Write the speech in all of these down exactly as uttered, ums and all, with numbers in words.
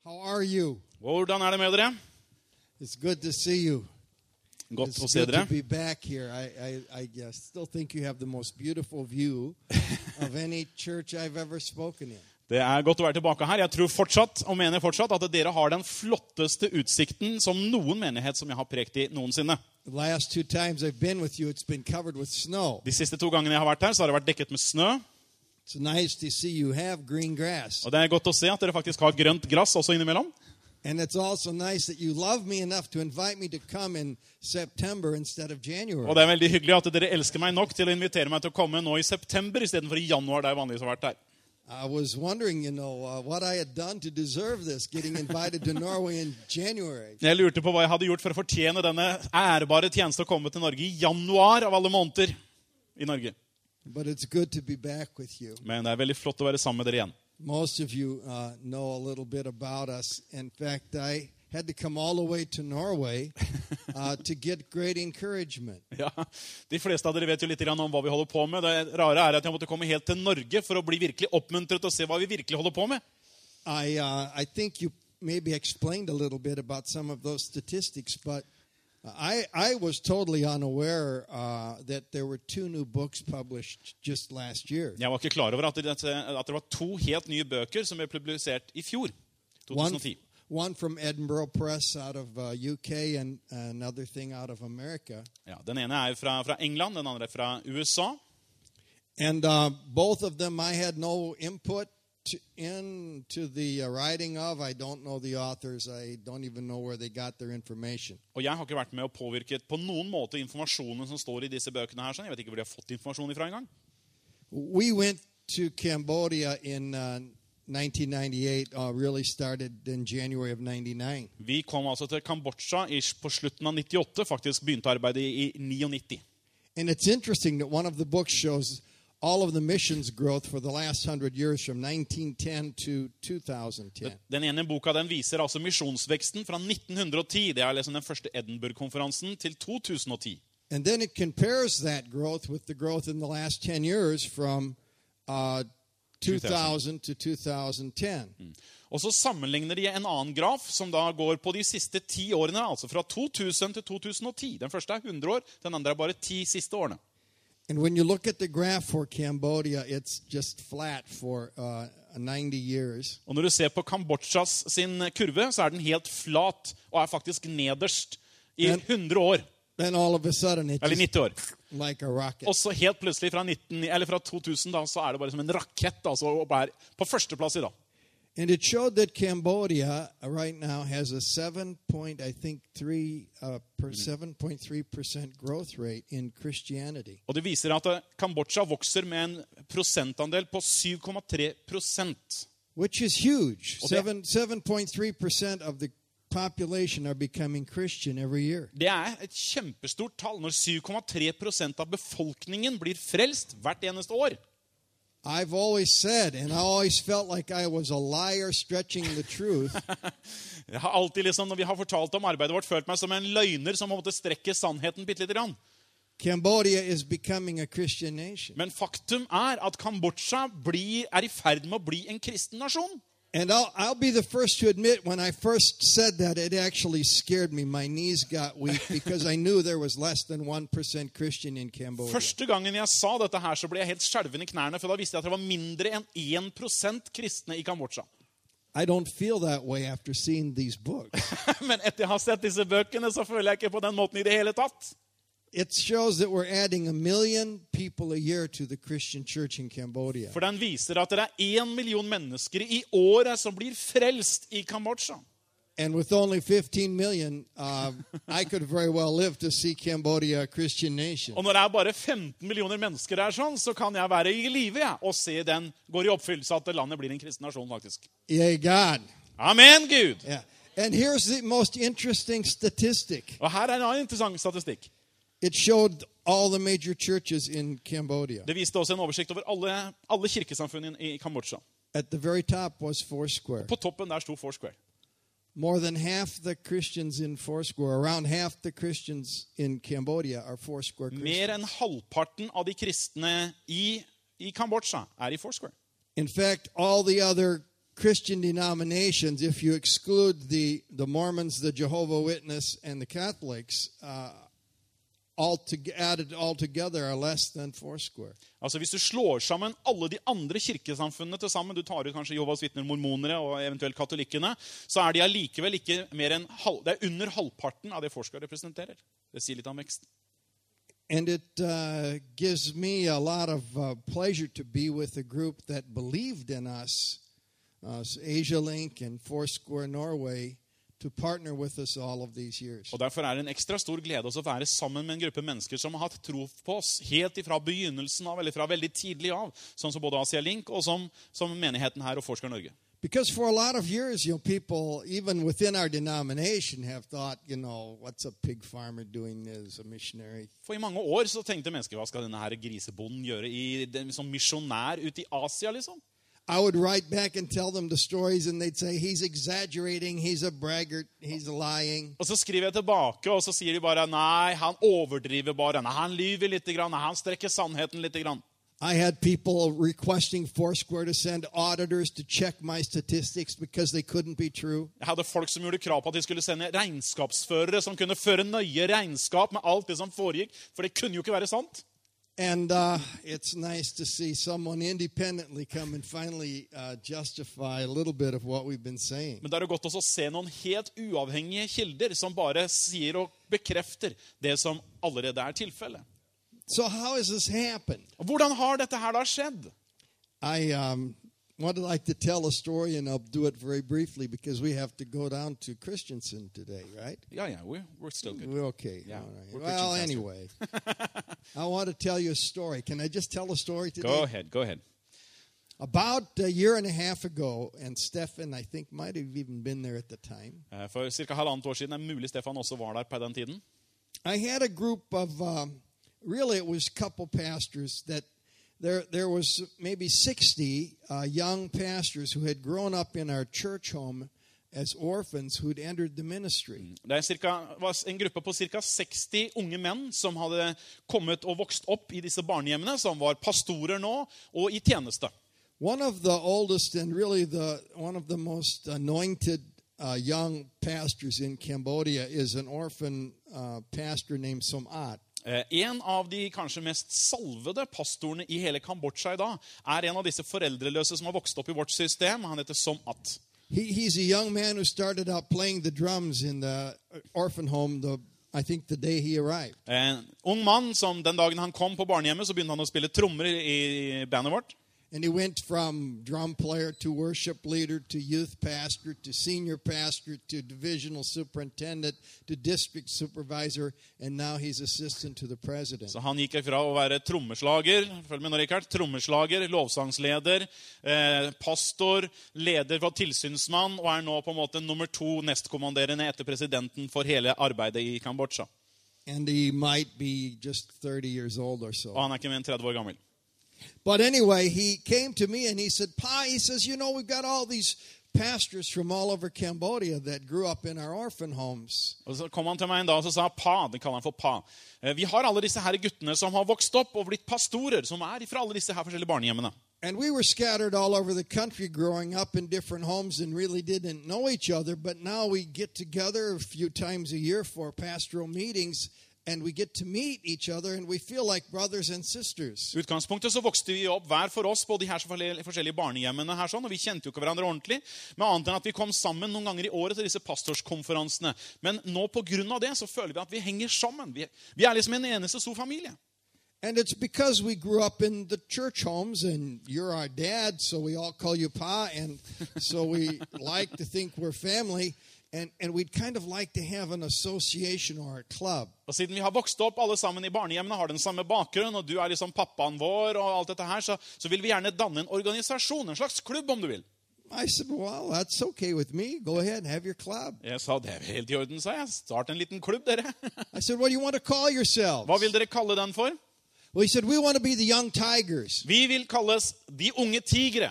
How are you? Hvordan er det med dere? It's good to see you. Godt It's å se good to dere. be back here. I, I, I uh, still think you have the most beautiful view of any church I've ever spoken in. Det er godt å være tilbake her. Jeg tror fortsatt, og mener fortsatt, at dere har den flotteste utsikten som noen menighet som jeg har prekt i noensinne. The last two times I've been with you, it's been covered with snow. De siste to gangene jeg har vært her, så har det vært dekket med snø. It's nice to see you have green grass. Og det er godt å se at dere faktisk har grønt grass også innimellom. And it's also nice that you love me enough to invite me to come in September instead of January. Og det er veldig hyggelig at dere elsker meg nok til å invitere meg til å komme nå i september i stedet for i januar, der jeg vanligvis har vært her. I was wondering, you know, uh, what I had done to deserve this, getting invited to Norway in January. Jeg lurte på hva jeg hadde gjort for å fortjene denne ærebare tjeneste å komme til Norge i januar av alle måneder i Norge. But it's good to be back with you. Men det er veldig flott å være sammen med dere igjen. Most of you uh, know a little bit about us. In fact, I had to come all the way to Norway uh, to get great encouragement. Ja, de fleste av dere vet jo litt om hva vi holder på med. Det rare er at jeg måtte komme helt til Norge for å bli virkelig oppmuntret og se hva vi virkelig holder på med. I, uh, I think you maybe explained a little bit about some of those statistics, but I, I was totally unaware uh, that there were two new books published just last year. Jeg var ikke klar over at det, at det var to helt nye bøker som ble publisert i fjor, One, tjuetusen og ti. one from Edinburgh Press out of uh, U K and another thing out of America. Ja, den ene er fra, fra England, den andre er fra U S A. And uh, both of them I had no input to, into the uh, writing of. I don't know the authors. I don't even know where they got their information. Og jeg har ikke vært med å påvirke på noen måte informasjonen som står i disse bøkene her. Jeg vet ikke hvor de har fått informasjon ifra en gang. We went to Cambodia in uh, nineteen ninety-eight, uh, really started in January of ninety-nine. Vi kom altså til Kambodsja på slutten av nittiåtte, faktisk begynte arbeidet i nittioni. And it's interesting that one of the books shows all of the missions growth for the last hundred years from nineteen ten to two thousand ten. Den ene boka den viser altså misjonsveksten fra nitten ti, det er liksom den første Edinburgh-konferansen, til to tusen og ti. And then it compares that growth with the growth in the last ten years from uh, two thousand to two thousand ten. Mm. Og så sammenligner de en annen graf som da går på de siste ti årene, altså fra to tusen til to tusen og ti. Den første er hundre år, den andre er bare ti siste årene. And when you look at the graph for Cambodia, it's just flat for uh, ninety years. Og når du ser på Kambodsjas sin kurve, så er den helt flat og er faktisk nederst i Men- hundre år, Then all of a sudden it's eller just nitti år. like a rocket. Og så helt plutselig fra, nitten, eller fra to tusen da, så er det bare som en rakett, altså, og er på førsteplass i dag. And it showed that Cambodia uh, right now has a seven point I think three uh, per seven point three percent growth rate in Christianity. Og det viser at eh, Kambodsja vokser med en prosentandel på syv komma tre prosent. Which is huge. Okay. Seven seven point three percent of the population are becoming Christian every year. Det er et kjempestort tall når syv komma tre prosent av befolkningen blir frelst hvert eneste år. I've always said, and I always felt like I was a liar stretching the truth. Jeg har alltid liksom, når vi har fortalt om arbeidet vårt, følt meg som en løgner som måtte strekke sannheten bitte litt grann. Cambodia is becoming a Christian nation. Men faktum er at Kambodsja blir, er i ferd med å bli en kristen nasjon. And I'll, I'll be the first to admit, when I first said that, it actually scared me. My knees got weak because I knew there was less than one percent Christian in Cambodia. Første gangen jeg sa dette her, så ble jeg helt skjelven i knærne, for da visste jeg at det var mindre enn én prosent kristne i Kambodsja. I don't feel that way after seeing these books. Men etter jeg har sett disse bøkene, så føler jeg ikke på den måten i det hele tatt. It shows that we're adding a million people a year to the Christian church in Cambodia. For den viser at det er én million mennesker i året som blir frelst i Kambodsja. And with only fifteen million, uh, I could very well live to see Cambodia a Christian nation. Og når det er bare femten millioner mennesker der sånn, så kan jeg være i live, ja, og se den går i oppfyllelse at landet blir en kristen nasjon, faktisk. Yea, God. Amen, Gud! Yeah. And here's the most interesting statistic. Og her er en annen interessant statistikk. It showed all the major churches in Cambodia. Det viste også en oversikt over alle, alle kirkesamfunn i Kambodsja. At the very top was Foursquare. På toppen der sto Foursquare. More than half the Christians in Foursquare, around half the Christians in Cambodia are Foursquare Mer Christians. enn halvparten av de kristne i, i Kambodsja er i Foursquare. In fact, all the other Christian denominations, if you exclude the, the Mormons, the Jehovah Witness, and the Catholics, uh, all to, added all together are less than Foursquare. Altså Hvis du slår sammen alle de andre kirkesamfunnene til sammen, du tar ut kanskje Jehovas vitner, mormonere og eventuelt katolikkene, så er de allikevel ikke mer enn halv, det er under halvparten av det Foursquare representerer. Det sier litt om veksten. And it uh, gives me a lot of uh, pleasure to be with a group that believed in us, uh, AsiaLink and Foursquare Norway, to partner with us all of these years. Og Derfor er det en ekstra stor glede å være sammen med en gruppe mennesker som har hatt tro på oss helt ifra begynnelsen av, eller fra veldig tidlig av, sånn som både AsiaLink og som, som menigheten her og Foursquare Norge. Because for a lot of years, you know, people, even within our denomination, have thought, you know, what's a pig farmer doing as a missionary? For i mange år så tenkte mennesker, hva skal denne her grisebonden gjøre i, som misjonær ute i Asia, liksom? I would write back and tell them the stories, and they'd say, he's exaggerating, he's a braggart, he's lying. Og så skriver jeg tilbake, og så sier de bare, nei, han overdriver bare, nei, han lyver litt grann, nei, han strekker sannheten litt grann. I had people requesting Foursquare to send auditors to check my statistics because they couldn't be true. Jeg hadde folk som gjorde krav på at de skulle sende regnskapsførere som kunne føre nøye regnskap med alt det som foregikk, for det kunne jo ikke være sant. And uh, it's nice to see someone independently come and finally uh, justify a little bit of what we've been saying. Men det er godt også å se noen helt uavhengige kilder som bare sier og bekrefter det som allerede er tilfellet. So how has this happened? Hvordan har dette her da skjedd? I um, would like to tell a story, and I'll do it very briefly because we have to go down to Christensen today, right? Ja, ja, we're, we're still good. We're okay. Yeah, All right. we're Well, preaching anyway, I want to tell you a story. Can I just tell a story today? Go ahead, go ahead. About a year and a half ago, and Stefan, I think, might have even been there at the time. Eh, For cirka halvannet år siden er mulig Stefan også var der på den tiden. I had a group of, um, really it was a couple pastors that there there was maybe sixty uh, young pastors who had grown up in our church home as orphans who'd entered the ministry. Det er cirka, var en gruppe på cirka seksti unge menn som hadde kommet og vokst opp i disse barnehjemmene, som var pastorer nå og i tjeneste. One of the oldest and really the one of the most anointed uh, young pastors in Cambodia is an orphan uh, pastor named Somat. Eh, En av de kanskje mest salvede pastorene i hele Kambodsja i dag er en av disse foreldreløse som har vokst opp i vårt system. Han heter Somat. He, he's a young man who started out playing the drums in the orphan home, the, I think the day he arrived. En ung mann som den dagen han kom på barnehjemmet, så begynte han å spille trommer i bandet vårt. And he went from drum player to worship leader to youth pastor to senior pastor to divisional superintendent to district supervisor, and now he's assistant to the president. Så han gikk fra å være trommeslager, følg med nå, Richard, trommeslager, lovsangsleder, eh, pastor, leder for tilsynsmann, og er nå på en måte nummer to nestkommanderende etter presidenten for hele arbeidet i Kambodsja. And he might be just thirty years old or Og so. han er ikke mer enn tretti år gammel. But anyway, he came to me and he said, Pa, he says, you know, we've got all these pastors from all over Cambodia that grew up in our orphan homes. Og så kom han til meg en dag og så sa Pa, det kaller han for Pa. Eh, Vi har alle disse her guttene som har vokst opp og blitt pastorer, som er fra alle disse her forskjellige barnehjemmene. And we were scattered all over the country growing up in different homes and really didn't know each other. But now we get together a few times a year for pastoral meetings, and we get to meet each other, and we feel like brothers and sisters. I utgangspunktet så vokste vi opp hver for oss på de her forskjellige barnehjemmene her, sånn, og vi kjente jo ikke hverandre ordentlig, med annet enn at vi kom sammen noen ganger i året til disse pastorskonferansene. Men nå på grunn av det så føler vi at vi henger sammen. Vi, vi er liksom en eneste stor familie. And it's because we grew up in the church homes, and you're our dad, so we all call you Pa, and so we like to think we're family. And, and we'd kind of like to have an association or a club. Og siden vi har vokst opp alle sammen i barnehjemmene, har den samme bakgrunn, og du er liksom pappaen vår og alt dette her, så, så vil vi gjerne danne en organisasjon, en slags klubb om du vil. I said, well, that's okay with me. Go ahead and have your club. Jeg sa, det er helt i orden, sa jeg. Start en liten klubb, dere. I said, what do you want to call yourselves? Hva vil dere kalle den for? Well, he said, we want to be the young tigers. Vi vil kalles de unge tigre.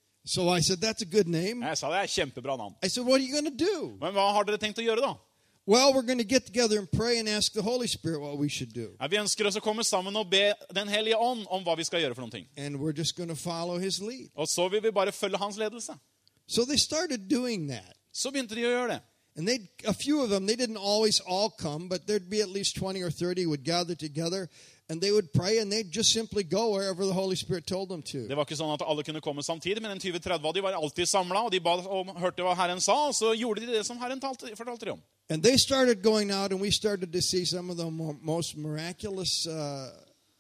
So I said, that's a good name. Jeg sa, det er kjempebra navn. I said, what are you going to do? Men hva har dere tenkt å gjøre da? Well, we're going to get together and pray and ask the Holy Spirit what we should do. Ja, vi ønsker oss å komme sammen og be den hellige ånd om hva vi skal gjøre for noen ting. And we're just going to follow his lead. Og så vil vi bare følge hans ledelse. So they started doing that. Så begynte de å gjøre det. And they, a few of them, they didn't always all come, but there'd be at least twenty or thirty would gather together, and they would pray, and they'd just simply go wherever the Holy Spirit told them to. Det var ikke sånn at alle kunne komme samtidig, men en tjue tretti av de var alltid samlet, og de ba og hørte hva Herren sa, og så gjorde de det som Herren talte, fortalte de om. And they started going out, and we started to see some of the mo- most miraculous uh,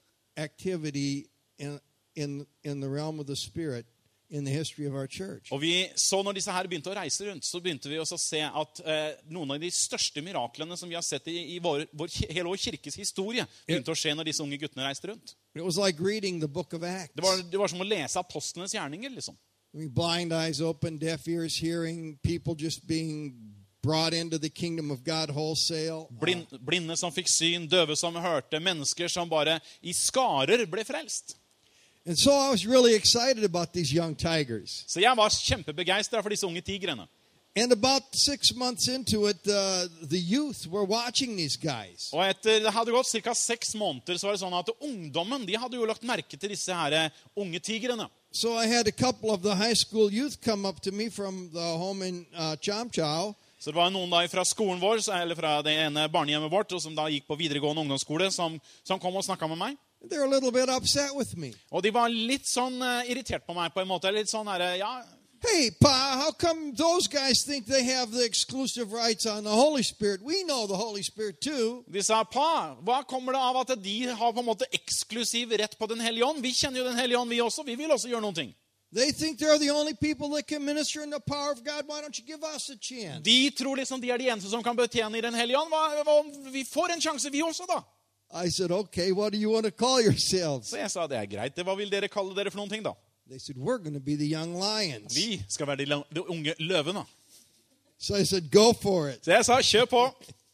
activity in, in, in the realm of the Spirit in the history of our church. Og vi så når disse her begynte å reise rundt, så begynte vi også å se at eh, noen av de største miraklene som vi har sett i, i vår, vår, hele vår kirkes historie begynte å skje når disse unge guttene reiste rundt. It was like reading the book of Acts. Det var, det var som å lese apostlenes gjerninger, liksom. I mean, blind eyes open, deaf ears hearing, people just being brought into the kingdom of God wholesale. Blind, blinde som fikk syn, døve som hørte, mennesker som bare i skarer ble frelst. And so I was really excited about these young tigers. Så jeg var kjempebegeistret for disse unge tigrene. And about six months into it, uh, the youth were watching these guys. Og etter det hadde gått cirka seks måneder, så var det sånn at ungdommen, de hadde jo lagt merke til disse her unge tigrene. So I had a couple of the high school youth come up to me from the home in uh, Chamchao. Så det var noen da fra skolen vår, eller fra det ene barnehjemmet vårt, og som da gikk på videregående ungdomsskole, som, som kom og snakket med meg. They're a little bit upset with me. Og de var litt sånn uh, irritert på meg på en måte, litt sånn her, ja, Hey, Pa, how come those guys think they have the exclusive rights on the Holy Spirit? We know the Holy Spirit too. de sa, pa, hva kommer det av at de har på en måte eksklusiv rett på den hellige ånd? Vi kjenner jo den hellige ånd, vi også, vi vil også gjøre noen ting. They think they're the only people that can minister in the power of God. Why don't you give us a chance? De tror liksom de er de eneste som kan betjene i den hellige ånd. Hva, hva, vi får en sjanse, vi også da. I said, okay, what do you want to call yourselves? Så jeg sa, det er greit, hva vil dere kalle dere for noen ting da? They said, we're going to be the young lions. Vi skal være de, la- de unge løvene. So I said, go for it. Så jeg sa, kjør på.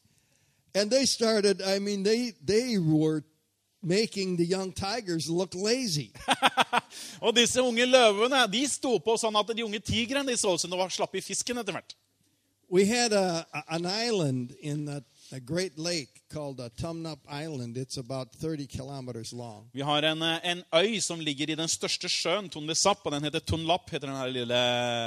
And they started, I mean, they, they were making the young tigers look lazy. Og disse unge løvene, de sto på sånn at de unge tigrene, de så ut som de var slapp i fisken etter hvert. We had a, a- an island in a, a great lake called uh, Tumnup Island. It's about thirty kilometers long. Vi har en, eh, en øy som ligger i den største sjøen, Tonle Sap, og den heter Tunlap, heter den her lille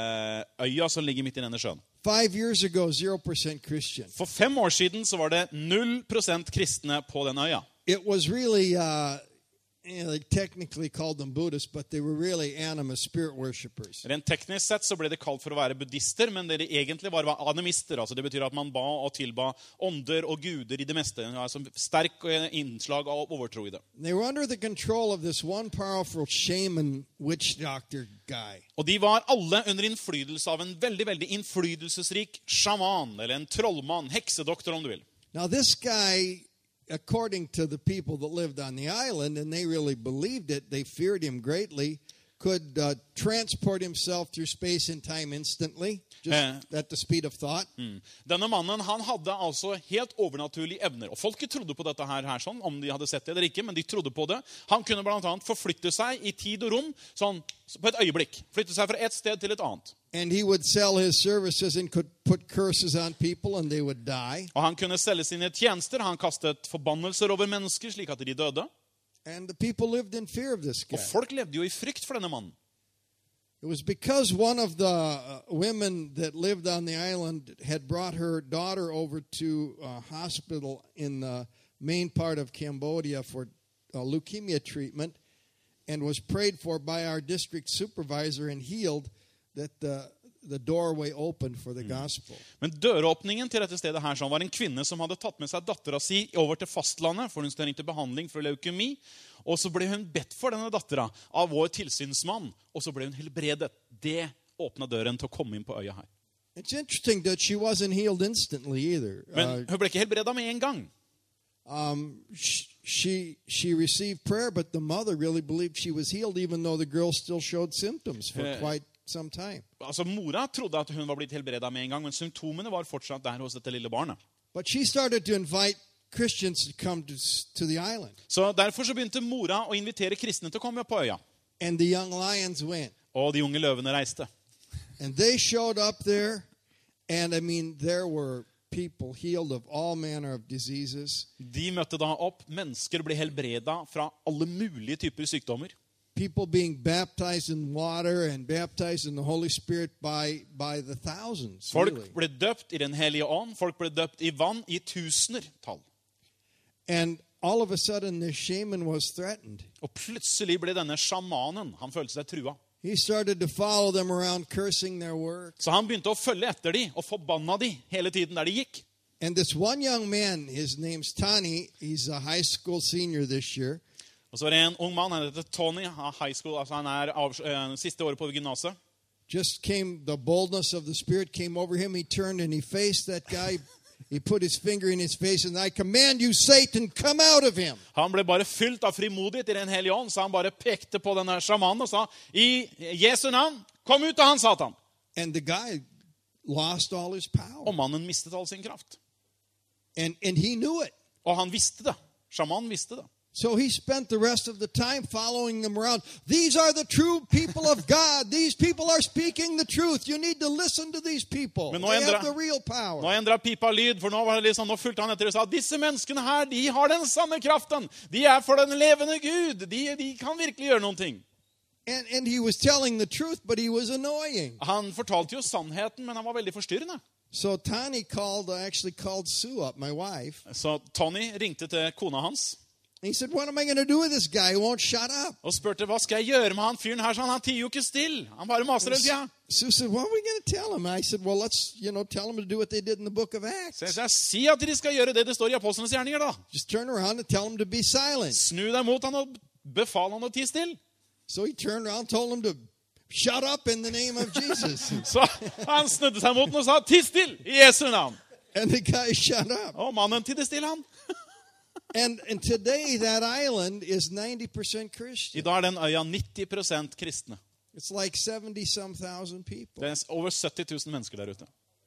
øya som ligger midt i denne sjøen. Five years ago, zero percent Christian. For fem år siden så var det null prosent kristne på den øya. It was really, uh, you know, they technically called them Buddhists, but they were really animist spirit worshippers. Rent teknisk sett så ble det kalt for å være buddhister, men det de egentlig var, var animister. Altså det betyr at man ba og tilba ånder og guder i det meste. Altså sterk innslag av overtro i det. They were under the control of this one powerful shaman witch doctor guy. Og de var alle under innflytelse av en veldig, veldig innflytelsesrik sjaman, eller en trollmann, heksedoktor om du vil. Now this guy, according to the people that lived on the island, and they really believed it, they feared him greatly, could uh, transport himself through space and time instantly, just Eh. at the speed of thought. Mm. Denne mannen, han hadde altså helt overnaturlige evner. Og folket trodde på dette her, her sånn, om de hadde sett det eller ikke, men de trodde på det. Han kunne blant annet forflytte seg i tid og rom, sånn, på et øyeblikk. Flytte seg fra et sted til et annet. And he would sell his services and could put curses on people and they would die. Og han kunne selge sine tjenester. Han kastet forbannelser over mennesker, slik at de døde. And the people lived in fear of this guy. Og folk levde jo i frykt for denne mannen. It was because one of the uh, women that lived on the island had brought her daughter over to a hospital in the main part of Cambodia for uh, leukemia treatment and was prayed for by our district supervisor and healed, that the, the doorway opened for the gospel. Men døråpningen til dette stedet her sånn, var en kvinne som hadde tatt med seg dattera si over til fastlandet for hun trengte behandling for leukemi. Og så ble hun bedt for denne dattera av vår tilsynsmann, og så ble hun helbredet. Det åpna døren til å komme inn på øya her. It's interesting that she wasn't healed instantly either. Men Uh, hun ble ikke helbreda med en gang. um, sh- she she received prayer, but the mother really believed she was healed, even though the girl still showed symptoms for Eh. quite some time. Altså, Mora trodde at hun var blitt helbreda med en gang, men symptomene var fortsatt der hos dette lille barnet. But she started to invite Christians to come to, s- to the island. Så derfor så begynte mora å invitere kristne til å komme på øya. And the young lions went. Og de unge løvene reiste. And they showed up there. And I mean, there were people healed of all manner of diseases. De møtte da opp. Mennesker ble helbreda fra alle mulige typer sykdommer. people being baptized in water and baptized in the Holy Spirit by, by the thousands. Folk Really. ble døpt i den hellige ånd. Folk ble døpt i vann i tusener tall. And all of a sudden, the shaman was threatened. Og plutselig ble denne sjamanen, han følte seg trua. He started to follow them around, cursing their work. Så han begynte å følge etter de og forbanna de hele tiden der de gikk. And this one young man, his name's Tani, he's a high school senior this year. Og så var det en ung mann, han heter Tony, han er high school, altså han er av, eh, siste året på gymnaset. Just came, the boldness of the Spirit came over him. He turned and he faced that guy. He put his finger in his face and I command you, Satan, come out of him. Han ble bare fylt av frimodighet i den hellige ånd, så han bare pekte på denne sjamanen og sa, i Jesu navn, kom ut av han, Satan. And the guy lost all his power. Og mannen mistet all sin kraft. And, and he knew it. Og han visste det. Sjamanen visste det. So he spent the rest of the time following them around. These are the true people of God. These people are speaking the truth. You need to listen to these people. Men nå They endra- have the real power. Nå endret pipa lyd, for nå, var det liksom, nå fulgte han etter og sa, disse menneskene her, de har den sanne kraften. De er for den levende Gud. De, de kan virkelig gjøre noen ting. And, and he was telling the truth, but he was annoying. Han fortalte jo sannheten, men han var veldig forstyrrende. So Tani called, uh, actually called Sue up, my wife. Så Tony ringte til kona hans He said, what am I going to do with this guy who won't shut up? og spurte, hva skal jeg gjøre med han fyren her? Så han, han tier jo ikke still. Han bare maser hele tida. Sue said, what are we going to tell him? I said, well, let's, you know, tell him to do what they did in the book of Acts. Så jeg sa, si at de skal gjøre det det står i Apostlenes gjerninger da. Just turn around and tell him to be silent. Snu deg mot han og befal han å tie still. So he turned around and told him to shut up in the name of Jesus. Så han snudde seg mot den og sa, tie still i Jesu navn. And the guy shut up. Og mannen tidde still han. And, and today that island is ninety percent I Christian. dag er den øya nitti prosent kristne. It's like seventy some thousand people. Det er over sytti tusen mennesker der ute.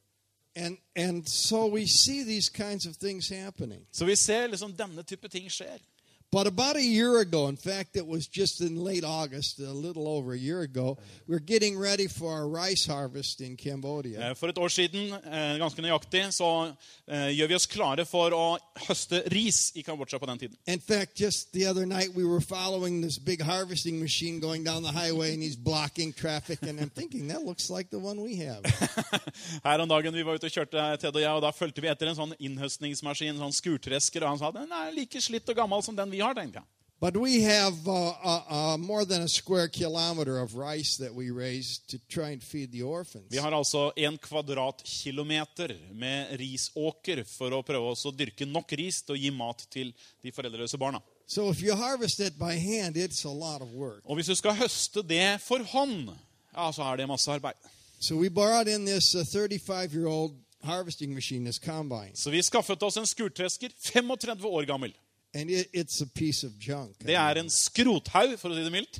And, and so we see these kinds of things happening. Så vi ser liksom denne type ting skjer. But about a year ago, in fact, it was just in late August, a little over a year ago, we're getting ready for our rice harvest in Cambodia. Eh, For et år siden, eh, ganske nøyaktig, så eh, gjør vi oss klare for å høste ris i Kambodsja på den tiden. In fact, just the other night, we were following this big harvesting machine going down the highway, and he's blocking traffic, and I'm thinking, that looks like the one we have. Her om dagen vi var ute og kjørte, Ted og jeg, og da følte vi etter en sånn innhøstningsmaskin, en sånn skurtresker, og han sa, den er like slitt og gammel som den vi har, tenkte jeg. But we have uh, uh, uh, more than a square kilometer of rice that we raise to try and feed the orphans. Vi har altså en kvadratkilometer med risåker for å prøve oss å dyrke nok ris til å gi mat til de foreldreløse barna. So if you harvest it by hand, it's a lot of work. Og hvis du skal høste det for hånd, ja, så er det masse arbeid. So we brought in this uh, thirty-five-year-old harvesting machine, this combine, Så vi skaffet oss en skurtresker, trettifem år gammel. and it, it's a piece of junk. Det er en skrothaug, for å si det mildt.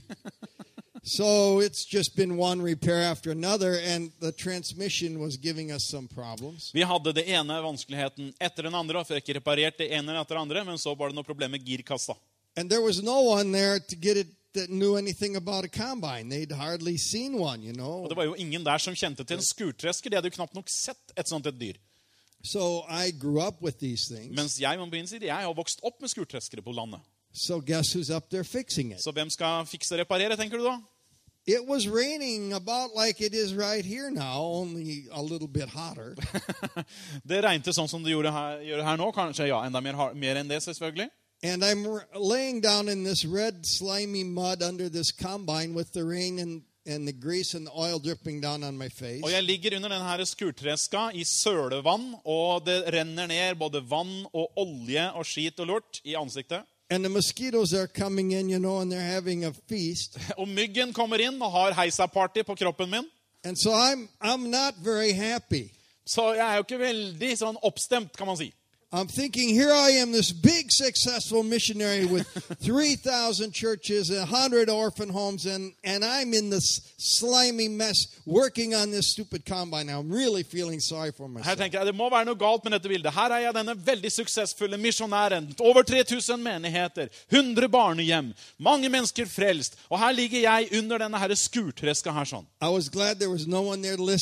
So it's just been one repair after another, and the transmission was giving us some problems. Vi hadde det ene vanskeligheten etter den andre, og fikk reparert det ene etter det andre, men så var det noe problem med girkassa. And there was no one there to get it that knew anything about a combine. They'd hardly seen one, you know. Og det var jo ingen der som kjente til en skurtresker. De hadde jo knapt nok sett et sånt et dyr. So I grew up with these things. Mens jeg må på min side, jeg har vokst opp med skurtreskere på landet. So guess who's up there fixing it? Så hvem skal fikse og reparere, tenker du da? It was raining about like it is right here now, only a little bit hotter. Det regnet sånn som det gjorde her, gjør her nå, kanskje, ja, enda mer, har- mer enn det, selvfølgelig. And I'm r- laying down in this red slimy mud under this combine with the rain and, and the grease and the oil dripping down on my face. Og jeg ligger under denne skurtreska i sølevann, og det renner ned både vann og olje og skit og lort i ansiktet. And the mosquitoes are coming in, you know, and they're having a feast. Og myggen kommer inn og har heisa-party på kroppen min. And so I'm I'm not very happy. Så jeg er jo ikke veldig sånn oppstemt, kan man si. I'm thinking, here I am, this big successful missionary with three thousand churches, one hundred orphan homes, and, and I'm in this slimy mess working on this stupid combine. Now I'm really feeling sorry for Her myself. tenker jeg, det må være noe galt med dette bildet. Her er jeg denne veldig suksessfulle misjonæren. Over tre tusen menigheter, hundre barnehjem, mange mennesker frelst. Og her ligger jeg under denne her skurtreska her sånn. I was glad there was no one there listening.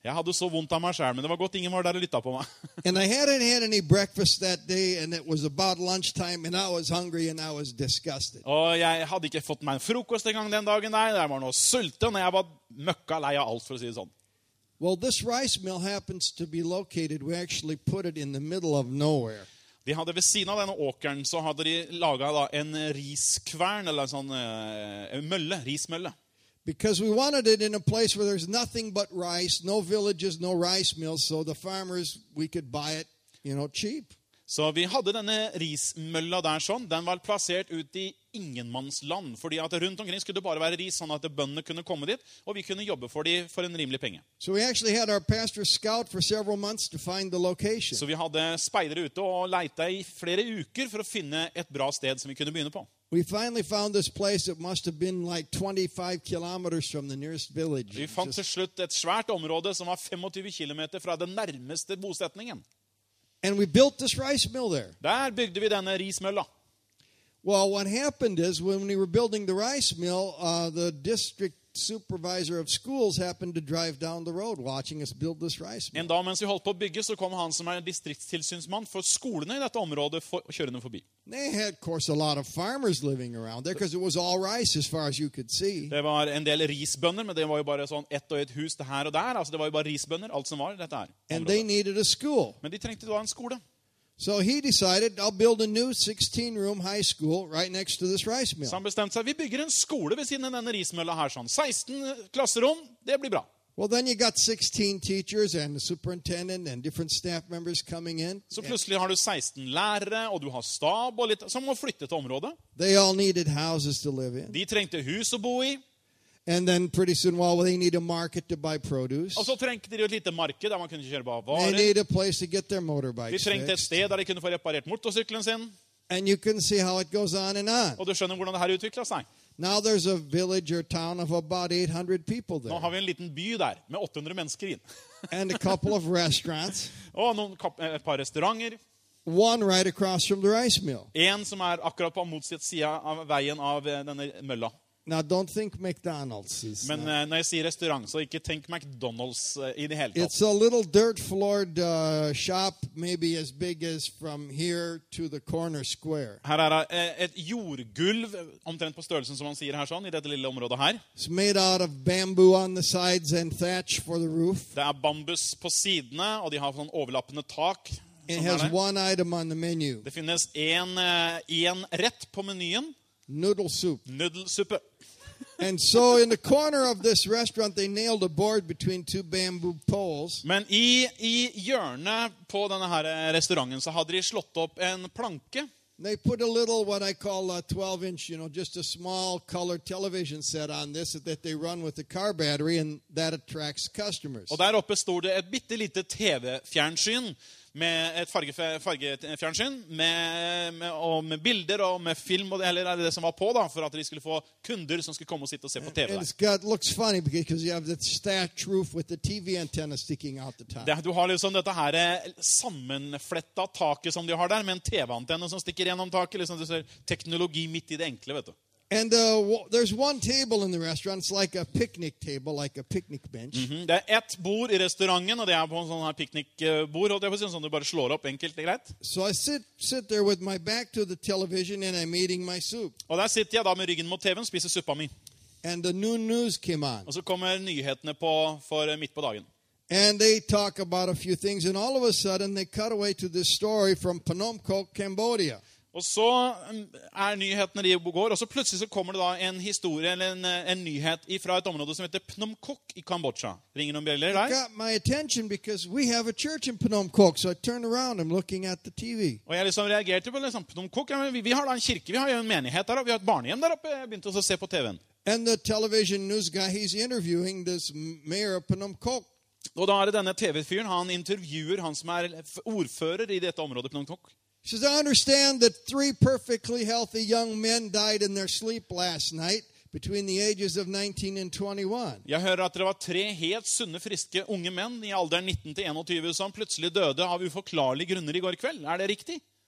Jeg hadde så vondt av meg selv, men det var godt ingen var der og lyttet på meg. And I hadn't had any breakfast that day, and it was about lunchtime, and I was hungry and I was disgusted. Og jeg hadde ikke fått meg en frokost en gang den dagen der. Jeg var nå sulten, og jeg var møkka lei av alt, for å si det sånn. Well, this rice mill happens to be located, we actually put it in the middle of nowhere. De hadde ved siden av denne åkeren, så hadde de laget da en riskvern, eller en sånn uh, mølle, rismølle. Because we wanted it in a place where there's nothing but rice, no villages, no rice mills, so the farmers, we could buy it, you know, cheap. Så vi hadde denne rismølla der sånn, den var plassert ut i ingenmannsland, fordi at rundt omkring skulle det bare være ris, sånn at bøndene kunne komme dit, og vi kunne jobbe for dem for en rimelig penge. So we actually had our pastor scout for several months to find the location. Så vi hadde speidere ute og leita i flere uker for å finne et bra sted som vi kunne begynne på. We finally found this place that must have been like twenty-five kilometers from the nearest village. Vi fant til slutt et svært område som var tjuefem kilometer fra den nærmeste bosetningen. And we built this rice mill there. Der bygde vi denne rismølla. Well, what happened is when we were building the rice mill, uh, the district supervisor of schools happened to drive down the road watching us build this rice mill. En dag mens vi holdt på å bygge, så kom han som er distriktstilsynsmann for skolene i dette området for kjørende forbi. They had, of course, a lot of farmers living around there because it was all rice as far as you could see. Det var en del risbønder, men det var jo bare sånn ett og ett hus det her og der. Altså det var jo bare risbønder, alt som var dette her. And they needed a school. Men de trengte da en skole. So he decided, I'll build a new sixteen-room high school right next to this rice mill. Så han bestemte seg, vi bygger en skole ved siden av denne rismølla her sånn. seksten klasserom, det blir bra. Well, then you got sixteen teachers and the superintendent and different staff members coming in. Så plutselig har du seksten lærere, og du har stab og litt, som må flytte til området. They all needed houses to live in. De trengte hus å bo i. And then pretty soon, well, they need a market to buy produce. Og så trengte de jo et lite marked der man kunne kjøre bare They varer. need a place to get their De motorbikes trengte et fixed. sted der de kunne få reparert motorsykkelen sin. And you can see how it goes on and on. Og du skjønner hvordan det her utviklet seg. Now there's a village or town of about eight hundred people Nå there. har vi en liten by der, med åtte hundre mennesker inn. And a couple of restaurants. Og noen, kap- et par restauranter. One right across from the rice mill. En som er akkurat på motsatt side av veien av eh, denne mølla. Now don't think McDonald's. Is, Men uh, eh, når jeg sier restaurant, så ikke tenk McDonald's eh, i det hele tatt. it's a little dirt-floored uh, shop, maybe as big as from here to the corner square. Her er det eh, et jordgulv, omtrent på størrelsen som man sier her sånn, i dette lille området her. It's made out of bamboo on the sides and thatch for the roof. Det er bambus på sidene, og de har sånn overlappende tak. It Sånn er has det. one item on the menu, Det finnes en, eh, en rett på menyen, noodle soup. nudelsuppe. And so in the corner of this restaurant, they nailed a board between two bamboo poles. Men i, i hjørnet på denne her restauranten så hadde de slått opp en planke. They put a little, what I call a twelve-inch, you know, just a small color television set on this that they run with the car battery, and that attracts customers. Og der oppe stod det et bitte lite T V-fjernsyn med et farge- fargefjernsyn med, med, og med bilder og med film og det, eller er det det som var på da, for at de skulle få kunder som skulle komme og sitte og se på T V And der. it's got, looks funny because you have the thatch roof with the T V antenna sticking out the top. Det, du har liksom dette her eh, sammenfletta taket som de har der, med en T V-antenne som stikker gjennom taket. Liksom du ser teknologi midt i det enkle, vet du. And uh, w- there's one table in the restaurant. It's like a picnic table, like a picnic bench. Mhm. Det er ett bord i restauranten, og det er på en sånn her piknikbord, holdt jeg på å si, sånn du bare slår opp enkelt og greit. So I sit sit there with my back to the television and I'm eating my soup. Og der sitter jeg da med ryggen mot T V-en og spiser suppa mi. And the noon news came on. Og så kommer nyhetene på, for eh, midt på dagen. And they talk about a few things, and all of a sudden they cut away to this story from Phnom Penh, Cambodia. Og så mm, er nyhetene de går, og så plutselig så kommer det da en historie, eller en, eh, en nyhet fra et område som heter Phnom Penh i Kambodsja. Ringer noen bjeller It der? got my attention because we have a church in Phnom Penh, so I turned around, I'm looking at the T V. Og jeg liksom reagerte på liksom, Phnom Penh, ja, men vi, vi har da en kirke, vi har jo en menighet der, og vi har et barnehjem der oppe. Jeg begynte også å se på T V-en. And the television news guy, he's interviewing this mayor of Phnom Penh. Og da er det denne T V-fyren, han intervjuer han som er ordfører i dette området Phnom Penh. He says, I understand that three perfectly healthy young men died in their sleep last night between the ages of nineteen and twenty-one. Jeg hører at det var tre helt sunne, friske unge menn i alderen nitten til tjueen som plutselig døde av uforklarlige grunner i går kveld. Er det riktig?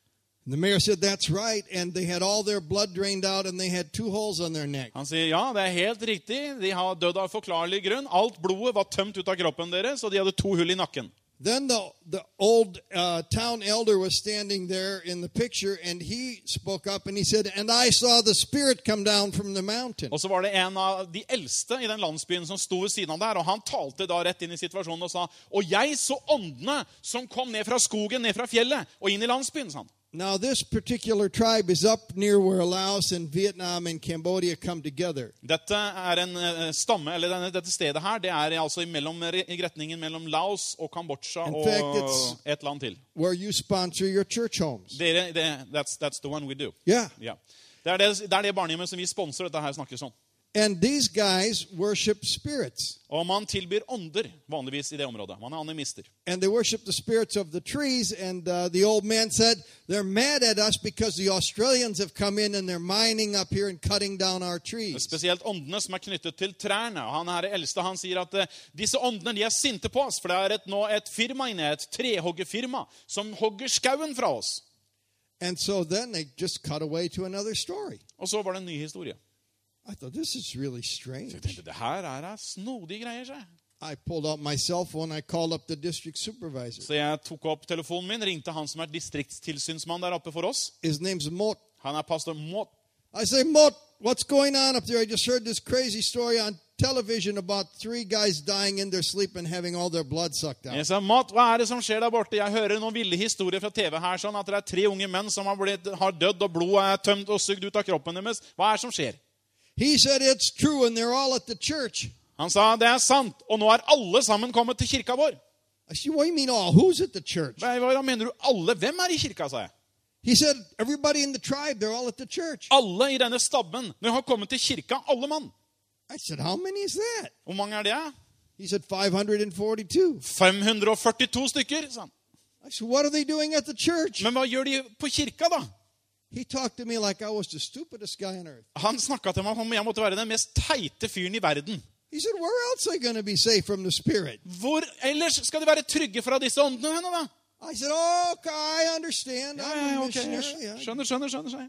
And the mayor said, that's right. And they had all their blood drained out and they had two holes on their neck. Han sier, ja, det er helt riktig. De har dødd av forklarlig grunn. Alt blodet var tømt ut av kroppen deres, og de hadde to hull i nakken. Then the, the old uh, town elder was standing there in the picture, and he spoke up and he said, and I saw the Spirit come down from the mountain. Og så var det en av de eldste i den landsbyen som sto ved siden av der, og han talte da rett inn i situasjonen og sa, og jeg så åndene som kom ned fra skogen, ned fra fjellet, og inn i landsbyen, sa han. Now, this particular tribe is up near where Laos and Vietnam and Cambodia come together. Dette er en uh, stamme, eller denne, dette stedet her, det er altså imellom, i retningen mellom Laos og Kambodsja In og fact, et land til. Where you sponsor your church homes. Dere, det, that's, that's the one we do. Yeah. Ja. Det er det, det er det barnehjemmet som vi sponser dette her snakkes om. And these guys worship spirits. Og man tilbyr ånder vanligvis i det området. Man er animister. And they worship the spirits of the trees. And uh, the old man said, they're mad at us because the Australians have come in and they're mining up here and cutting down our trees. Spesielt åndene som er knyttet til trærne. Og han her eldste, han sier at uh, disse åndene, de er sinte på oss, for det er et, nå et firma inne, et trehoggerfirma, som hogger skauen fra oss. And so then they just cut away to another story. Og så var det en ny historie. I thought, this is really strange. Så jeg tenkte, det her er snodige greier, seg. I pulled out my cell phone. I called up the district supervisor. Så jeg tok opp telefonen min, ringte han som er distriktstilsynsmann der oppe for oss. His name's Mott. Han er pastor Mott. I say, Mott, what's going on up there? I just heard this crazy story on television about three guys dying in their sleep and having all their blood sucked out. Jeg sa, Mott, hva er det som skjer der borte? Jeg hører noen ville historier fra T V her, sånn at det er tre unge menn som har, blitt, har dødd, og blodet er tømt og sugd ut av kroppen deres. Hva er det som skjer? He said it's true, and they're all at the church. Han sa, det er sant, og nå er alle sammen kommet til kirka vår. I said, what do you mean all? Who's at the church? Hva, hva mener du? Alle? Hvem er i kirka, sa jeg. He said, everybody in the tribe, they're all at the church. Alle i denne stabben, de har kommet til kirka, alle mann. I said, how many is that? Hvor mange er det? He said, five hundred forty-two. fem hundre og førtito stykker, sa han. I said, what are they doing at the church? Men hva gjør de på kirka da? He talked to me like I was the stupidest guy on earth. Han snakket til meg om jeg måtte være den mest teite fyren i verden. He said, where else are they going to be safe from the Spirit? Hvor ellers skal de være trygge fra disse åndene henne da? I said, oh, okay, I understand. Ja, I'm ja, a ok, missionary. Yeah. skjønner, skjønner, skjønner, skjønner.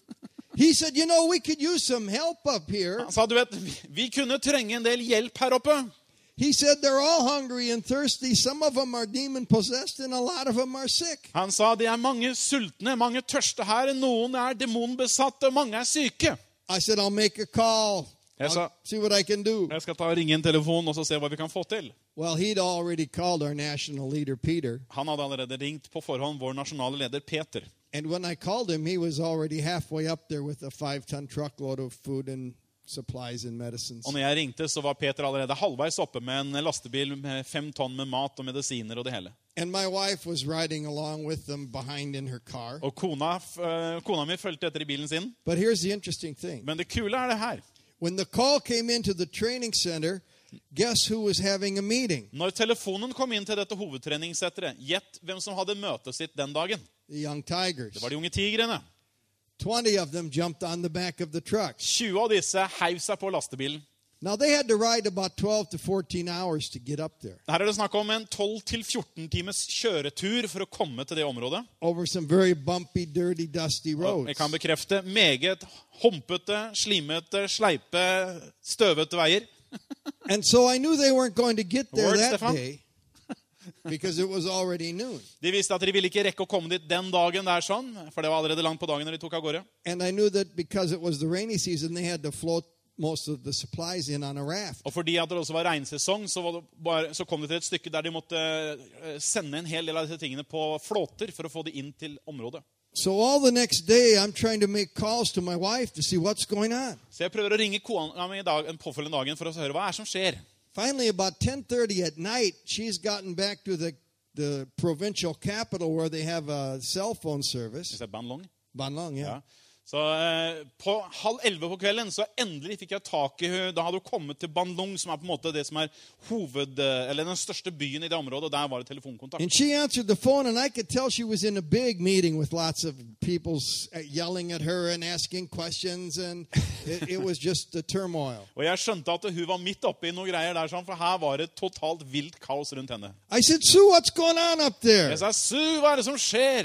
He said, you know, we could use some help up here. Han sa, du vet, vi kunne trenge en del hjelp her oppe. He said, they're all hungry and thirsty. Some of them are demon-possessed and a lot of them are sick. Han sa, det er mange sultne, mange tørste her, noen er demonbesatte, mange er syke. I said, I'll make a call. Jeg sa, I'll see what I can do. jeg skal ta og ringe en telefon og så se hva vi kan få til. Well, he'd already called our national leader, Peter. Han hadde allerede ringt på forhånd vår nasjonale leder, Peter. And when I called him, he was already halfway up there with a five-ton truckload of food and supplies and medicines. Og når jeg ringte, så var Peter allerede halvveis oppe med en lastebil med fem tonn med mat og medisiner og det hele. And my wife was riding along with them behind in her car. Og kona, øh, kona mi følte etter i bilen sin. But here's the interesting thing. Men det kule er det her. When the call came into the training center, guess who was having a meeting? Når telefonen kom inn til dette hovedtreningssenteret, gjett hvem som hadde møtet sitt den dagen. The young tigers. Det var de unge tigrene. Twenty of them jumped on the back of the truck. tjue av disse heiv seg på lastebilen. Now, they had to ride about twelve to fourteen hours to get up there. Her er det snakk om en tolv til fjorten times kjøretur for å komme til det området. Over some very bumpy, dirty, dusty Og roads. jeg kan bekrefte meget humpete, slimete, sleipe, støvete veier. And so I knew they weren't going to get there Word, that Stefan? day because it was already noon. De visste at de ville ikke rekke å komme dit den dagen der sånn, for det var allerede langt på dagen når de tok av gårde. And I knew that because it was the rainy season, they had to float most of the supplies in on a raft. Og fordi at det også var regnsesong, så, var det bare, så kom det til et stykke der de måtte eh, sende en hel del av disse tingene på flåter for å få det inn til området. So all the next day, I'm trying to make calls to my wife to see what's going on. Så jeg prøver å ringe kona mi i dag, en påfølgende dagen for å høre hva er som skjer. Finally, about ten thirty at night, she's gotten back to the, the provincial capital where they have a cell phone service. Is det Banlong? Banlong, yeah. Ja. Så eh, på halv elleve på kvelden så endelig fikk jeg tak i henne. Da hadde hun kommet til Bandung, som er på en måte det som er hoved, eller den største byen i det området, og der var det telefonkontakt. And she answered the phone, and I could tell she was in a big meeting with lots of people yelling at her and asking questions, and it, it was just a turmoil. Og jeg skjønte at hun var midt oppe i noen greier der, sånn, for her var det totalt vilt kaos rundt henne. I said, Sue, what's going on up there? Jeg sa, Sue, hva er det som skjer?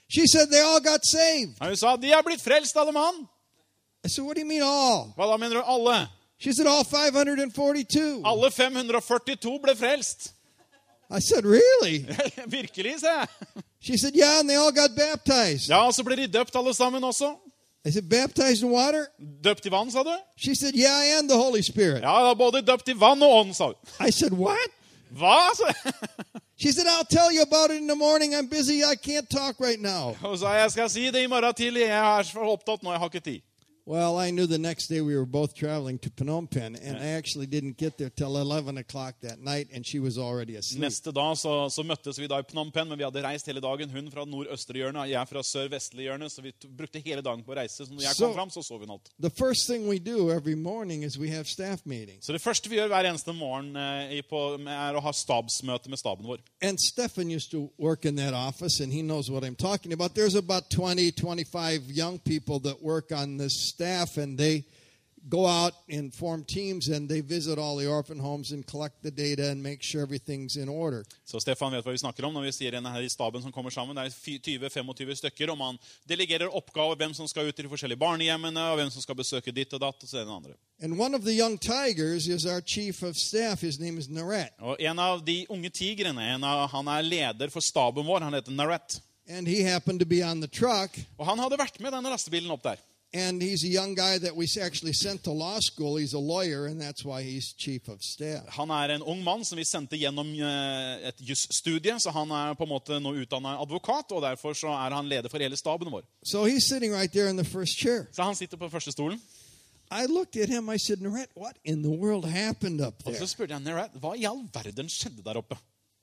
She said they all got saved. Og hun sa, de er blitt frelst, alle mann. I said, what do you mean all? Hva da mener du alle? She said, all five hundred forty-two. Alle fem hundre førtito ble frelst. I said, really? Virkelig, sa jeg. She said, yeah, and they all got baptized. Ja, og så ble de døpt alle sammen også. I said, baptized in water? Døpt i vann, sa du? She said, yeah, and the Holy Spirit. Ja, både døpt i vann og ånd, sa hun. I said, what? Hva? sa jeg. She said, I'll tell you about it in the morning. I'm busy. I can't talk right now. Og sa, jeg skal si det i morgen tidlig. Jeg er for opptatt nå, jeg har ikke tid. Well, I knew the next day we were both traveling to Phnom Penh, and I actually didn't get there till eleven o'clock that night, and she was already asleep. Neste dag så, så møttes vi da i Phnom Penh, men vi hadde reist hele dagen. Hun fra nordøstre hjørnet, jeg fra sør-vestlige hjørnet, så vi t- brukte hele dagen på å reise. Så når jeg kom So- frem, så sov hun alt. The first thing we do every morning is we have staff meetings. Så det første vi gjør hver eneste morgen eh, i på, er å ha stabsmøte med staben vår. And Stefan used to work in that office, and he knows what I'm talking about. There's about twenty, twenty-five young people that work on this staff, and they go out and form teams, and they visit all the orphan homes and collect the data and make sure everything's in order. Så Stefan vet hva vi snakker om når vi sier en her i staben som kommer sammen. Det er tjue til tjuefem stykker, og man delegerer oppgaver, hvem som skal ut til de forskjellige barnehjemmene, og hvem som skal besøke ditt og datt, og så er det den andre. And one of the young tigers is our chief of staff. His name is Naret. Og en av de unge tigrene, en av, han er leder for staben vår, han heter Naret. And he happened to be on the truck. Og han hadde vært med denne lastebilen opp der. And he's a young guy that we actually sent to law school. He's a lawyer, and that's why he's chief of staff. Han er en ung mann som vi sendte gjennom eh, et jusstudie, så han er på en måte nå utdannet advokat, og derfor så er han leder for hele staben vår. So he's sitting right there in the first chair. Så han sitter på første stolen, I looked at him. I said, Naret, what in the world happened up og there? så spurte jeg, Naret, hva i all verden skjedde der oppe?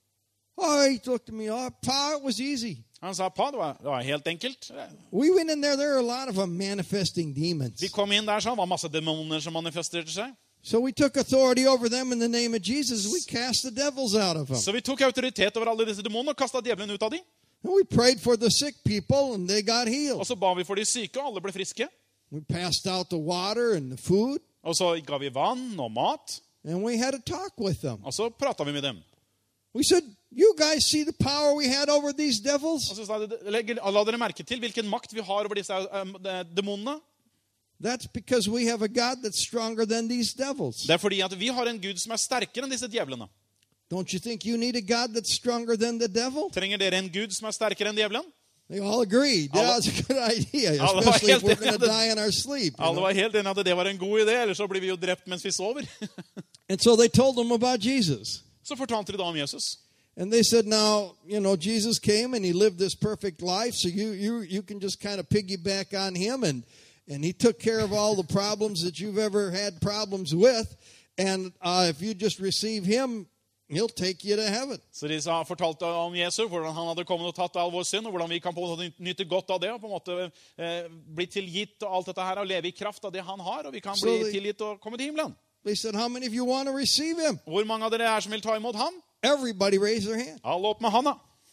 Oh, he looked at me. Oh, Pa, it was easy. Han sa, pa, det var, det var helt enkelt. We went in there. There are a lot of them manifesting demons. Vi kom inn der, så det var masse demoner som manifesterte seg. So we took authority over them in the name of Jesus. We cast the devils out of them. Så vi tok autoritet over alle disse demonene og kastet djevelen ut av dem. And we prayed for the sick people, and they got healed. Og så ba vi for de syke, og alle ble friske. We passed out the water and the food, Og så ga vi vann og mat, and we had a talk with them. og så pratet vi med dem. We said, you guys see the power we had over these devils? Og så sa de, legg- la dere merke til hvilken makt vi har over disse um, demonene. That's because we have a God that's stronger than these devils. Det er fordi at vi har en Gud som er sterkere enn disse djevlene. Don't you think you need a God that's stronger than the devil? Trenger dere en Gud som er sterkere enn djevelen? They all agreed. Yeah, Alle- that's a good idea, Alle var especially if helt we're going to enige. die in our sleep. you Alle know. var helt enige at det var en god idé, ellers så blir vi jo drept mens vi sover. And so they told them about Jesus. Så fortalte de da om Jesus. And they said, now, you know, Jesus came and he lived this perfect life, so you you you can just kind of piggyback on him, and and he took care of all the problems that you've ever had problems with, and uh, if you just receive him, he'll take you to heaven. Så de sa, fortalte om Jesus, hvordan han hadde kommet og tatt all vår synd, og hvordan vi kan på en måte nyte godt av det, og på en måte eh, bli tilgitt og alt dette her, og leve i kraft av det han har, og vi kan Så bli de- tilgitt og komme til himmelen. They said, how many of you want to receive him? Hvor mange av dere er som vil ta imot han? Everybody raised their hand. Alle opp med handa.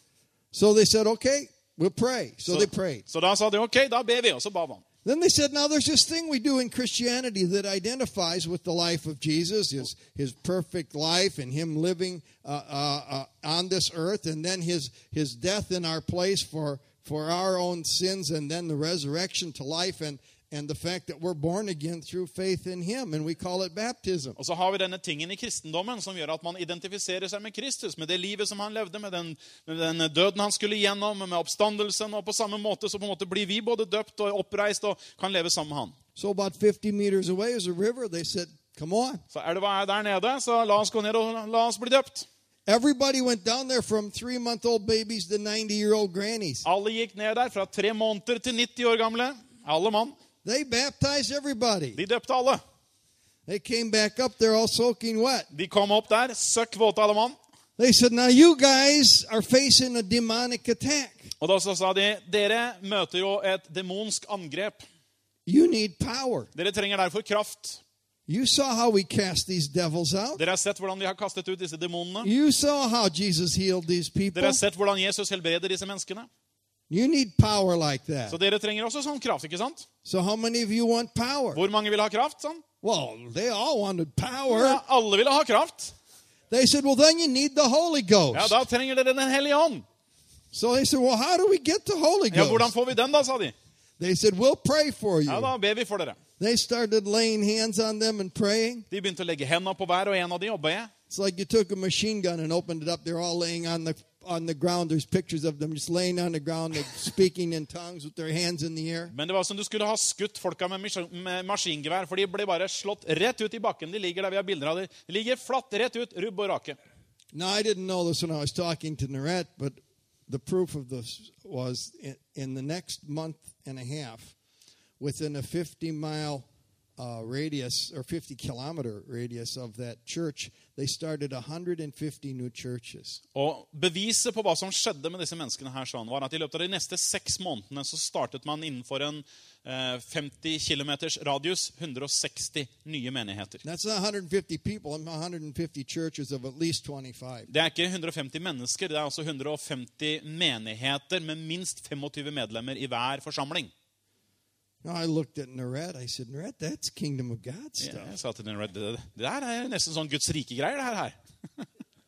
So they said, okay, we'll pray. So Så, they prayed. så da sa de, ok, da ber vi, og så ba man. Then they said, now there's this thing we do in Christianity that identifies with the life of Jesus, his, his perfect life and him living uh, uh, uh, on this earth, and then his, his death in our place for, for our own sins, and then the resurrection to life, and, and the fact that we're born again through faith in him, and we call it baptism. Og så har vi denne tingen i kristendommen som gjør at man identifiserer seg med Kristus, med det livet som han levde, med den, med den døden han skulle gjennom, med oppstandelsen, og på samme måte så på en måte blir vi både døpt og oppreist og kan leve sammen med han. So about fifty meters away is a river. They said, come on. Så elva er der nede, så la oss gå ned og la oss bli døpt. Everybody went down there from three-month-old babies to ninety-year-old grannies. Alle gikk ned der fra tre måneder til nitti år gamle. Alle mann. They baptized everybody. De døpte alle. They came back up there all soaking wet. De kom opp der, søkk våte alle mann. They said, now you guys are facing a demonic attack. Og da så sa de, dere møter jo et demonsk angrep. You need power. Dere trenger derfor kraft. You saw how we cast these devils out. Dere har sett hvordan de har kastet ut disse demonene. You saw how Jesus healed these people. Dere har sett hvordan Jesus helbreder disse menneskene. You need power like that. Så dere trenger også sånn kraft, ikke sant? So how many of you want power? Hvor mange vil ha kraft, sånn? Well, they all wanted power. Ja, alle ville ha kraft. They said, well, then you need the Holy Ghost. Ja, da trenger dere den hellige ånd. So they said, well, how do we get the Holy Ja, hvordan Ghost? får vi den da, sa de. They said, we'll pray for Ja, you. da ber vi for dere. They started laying hands on them and praying. De begynte å legge hendene på hver og en av de og be. It's like you took a machine gun and opened it up. They're all laying on the on the ground. There's pictures of them just laying on the ground, they're speaking in tongues with their hands in the air. Men det var som du skulle ha skutt folka med, mis- med maskingevær, for de ble bare slått rett ut i bakken. De ligger der, vi har bilder av dem. De ligger flatt rett ut, rubb og rake. Now, I didn't know this when I was talking to Norette, but the proof of this was in, in the next month and a half, within a fifty-mile uh, radius or fifty-kilometer radius of that church, they started one hundred fifty new churches. Og beviset på hva som skjedde med disse menneskene her sånn, var at i løpet av de neste seks månedene så startet man innenfor en eh, femti kilometers radius one hundred sixty nye menigheter. That's not one hundred fifty people, one hundred fifty churches of at least twenty-five. Det er ikke one hundred fifty mennesker, det er altså one hundred fifty menigheter med minst twenty-five medlemmer i hver forsamling. Now, I looked at Norette. I said, Norette, that's Kingdom of God Ja, stuff. jeg sa til den, det, det der er nesten sånn Guds rike greier, det her. her.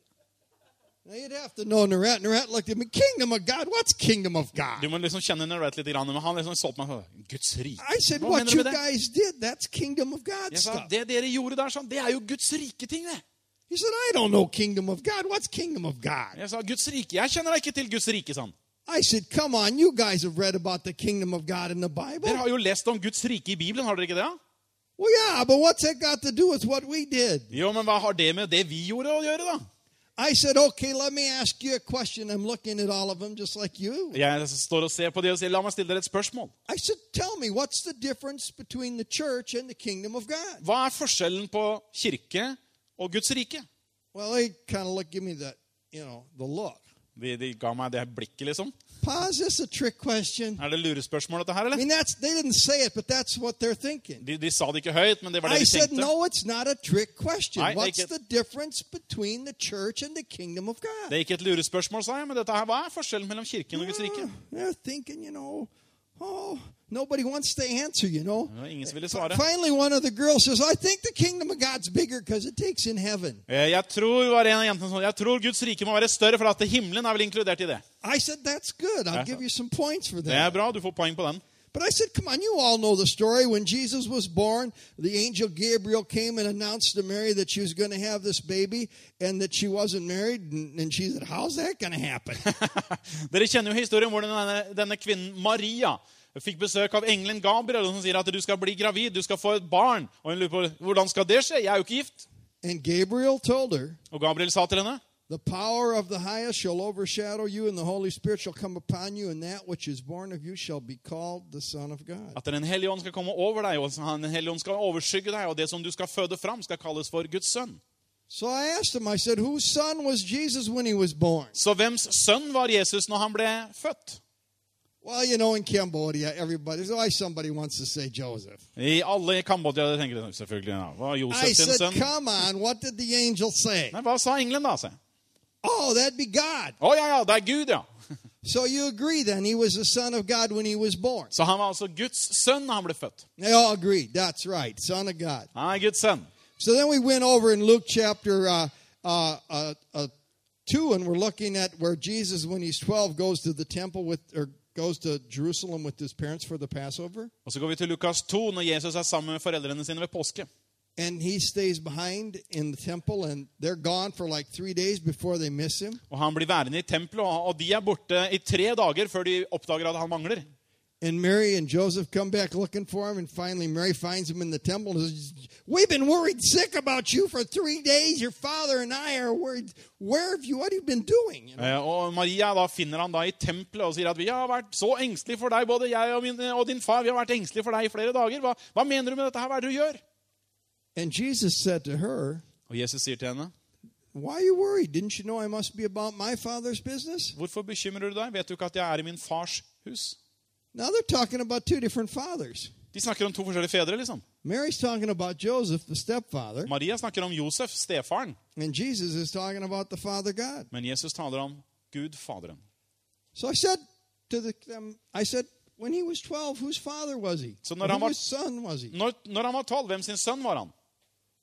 Now, you'd have to know Norette. Norette looked at me, Kingdom of God? What's Kingdom of God? Du må liksom kjenne Norette litt, grann, men han liksom så på meg og sa, Guds rike. I said, Hva what mener du you med det? guys did, that's Kingdom of God Jeg sa, stuff. det dere gjorde der, sånn, det er jo Guds rike ting, det. He said, I don't know Kingdom of God. What's Kingdom of God? Jeg sa, Guds rike, jeg kjenner deg ikke til Guds rike, sånn. I said, come on, you guys have read about the Kingdom of God in the Bible. Dere har jo lest om Guds rike i Bibelen, har dere ikke det? Ja? Well, yeah, but what's that got to do with what we did? Jo, men hva har det med det vi gjorde å gjøre, da? I said, okay, let me ask you a question. I'm looking at all of them just like you. Jeg står og ser på det og sier, la meg stille dere et spørsmål. I said, tell me, what's the difference between the church and the Kingdom of God? Hva er forskjellen på kirke og Guds rike? Well, they kind of look, give me that, you know, the look. De, de ga meg det blikket, liksom. Pa, is this a trick question? Er det lurespørsmål, dette her, I eller? mean, that's they didn't say it, but that's what they're thinking. De, de sa det ikke høyt, men det var det I de said, tenkte. no, it's not a trick question. Nei, det er What's ikke- the difference between the church and the Kingdom of God? Det er ikke et lurespørsmål, sa jeg, men dette her, hva er forskjellen mellom kirken og Guds rike? Ah, they're thinking, you know, oh, nobody wants to answer, you know. Det var ingen som ville svare. Finally, one of the girls says, I think the Kingdom of God's bigger because it takes in heaven. Eh, Jeg tror, var en av jentene som sa, jeg tror Guds rike må være større, for at himmelen er vel inkludert i det. I said, that's good. I'll That's- give you some points for Det er that. bra, du får poeng på den. But I said, come on, you all know the story. When Jesus was born, the angel Gabriel came and announced to Mary that she was going to have this baby and that she wasn't married. And, and she said, how's that going to happen? Dere kjenner jo historien hvor denne, denne kvinnen Maria fikk besøk av engelen Gabriel, som sier at du skal bli gravid, du skal få et barn. Og hun lurer på, hvordan skal det skje? Jeg er jo ikke gift. And Gabriel told her, Og Gabriel sa til henne, the power of the highest shall overshadow you, and the Holy Spirit shall come upon you, and that which is born of you shall be called the Son of God. at den hellige ånd skal komme over deg, og den hellige ånd skal overskygge deg, og det som du skal føde fram skal kalles for Guds sønn. So I asked him, I said, whose son was Jesus when he was born? Så hvems sønn var Jesus når han ble født? Well, you know, in Cambodia, everybody's always somebody wants to say Joseph. I alle i Kambodja tenker de selvfølgelig, ja, hva er I Josef sin said, sønn? come on, what did the angel say? Nei, hva sa engelen da? sa jeg? Oh, that'd be God. Å ja, ja, det er Gud, ja. So you agree then he was the son of God when he was born. Så han var altså Guds sønn når han ble født. They all agreed. That's right, son of God. Han er Guds sønn. So then we went over in Luke chapter uh, uh, uh, uh, two, and we're looking at where Jesus, when he's twelve, goes to the temple with, or goes to Jerusalem with his parents for the Passover. Og så går vi til Lukas to, når Jesus er sammen med foreldrene sine ved påske. And he stays behind in the temple, and they're gone for like three days before they miss him. Og han blir værende i tempelet, og og de er borte i tre dager før de oppdager at han mangler. And Mary and Joseph come back looking for him, and finally Mary finds him in the temple and says, we've been worried sick about you for three days. Your father and I are worried. Where have you, what have you been doing? You know? Eh, Og Maria da finner han da i tempelet og sier at vi har vært så engstelige for deg, både jeg og, min, og din far, vi har vært engstelige for deg i flere dager. Hva, hva mener du med dette her? Hva er det du gjør? And Jesus said to her, Og Jesus sier til henne, why are you worried? Didn't you know I must be about my father's business? hvorfor bekymrer du deg? Vet du ikke at jeg er i min fars hus? Now they're talking about two different fathers. De snakker om to forskjellige fedre, liksom. Mary's talking about Joseph, the stepfather, Maria snakker om Josef, stefaren, and Jesus is talking about the Father God. men Jesus taler om Gud, faderen. So I said to the, them, I said, when he was twelve, whose father was he? So Or når han var- whose son was he? Når, når han var tolv, hvem sin sønn var han?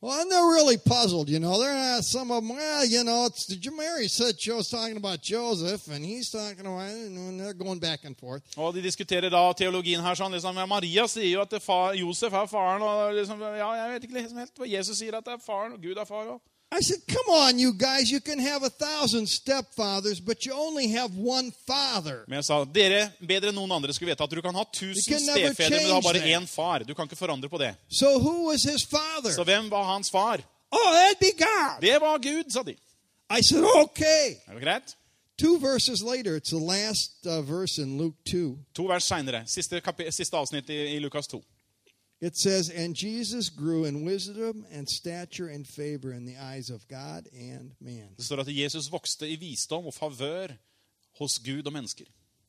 Well, and they're really puzzled, you know. They're not, some of them, well, you know, it's, Mary said Joe's talking about Joseph, and he's talking about, and they're going back and forth. Og de diskuterer da teologien her sånn, liksom, ja, Maria sier jo at det far, Josef er faren, og liksom, ja, jeg vet ikke liksom helt hva Jesus sier at det er faren, og Gud er far også. I said, come on, you guys, you can have a thousand stepfathers, but you only have one father. Men jeg sa, dere, bedre enn noen andre skulle vite at du kan ha tusen stefedre, men du har bare en far. Du kan ikke forandre på det. So who was his father? Så hvem var hans far? Oh, that'd be God. Det var Gud, sa de. I said, okay. Er det greit? Two verses later, it's the last uh, verse in Luke two. To vers senere, siste, siste avsnitt i, i Lukas to. It says, and Jesus grew in wisdom and stature and favor in the eyes of God and man. Det står at Jesus vokste i visdom og favør hos Gud og mennesker.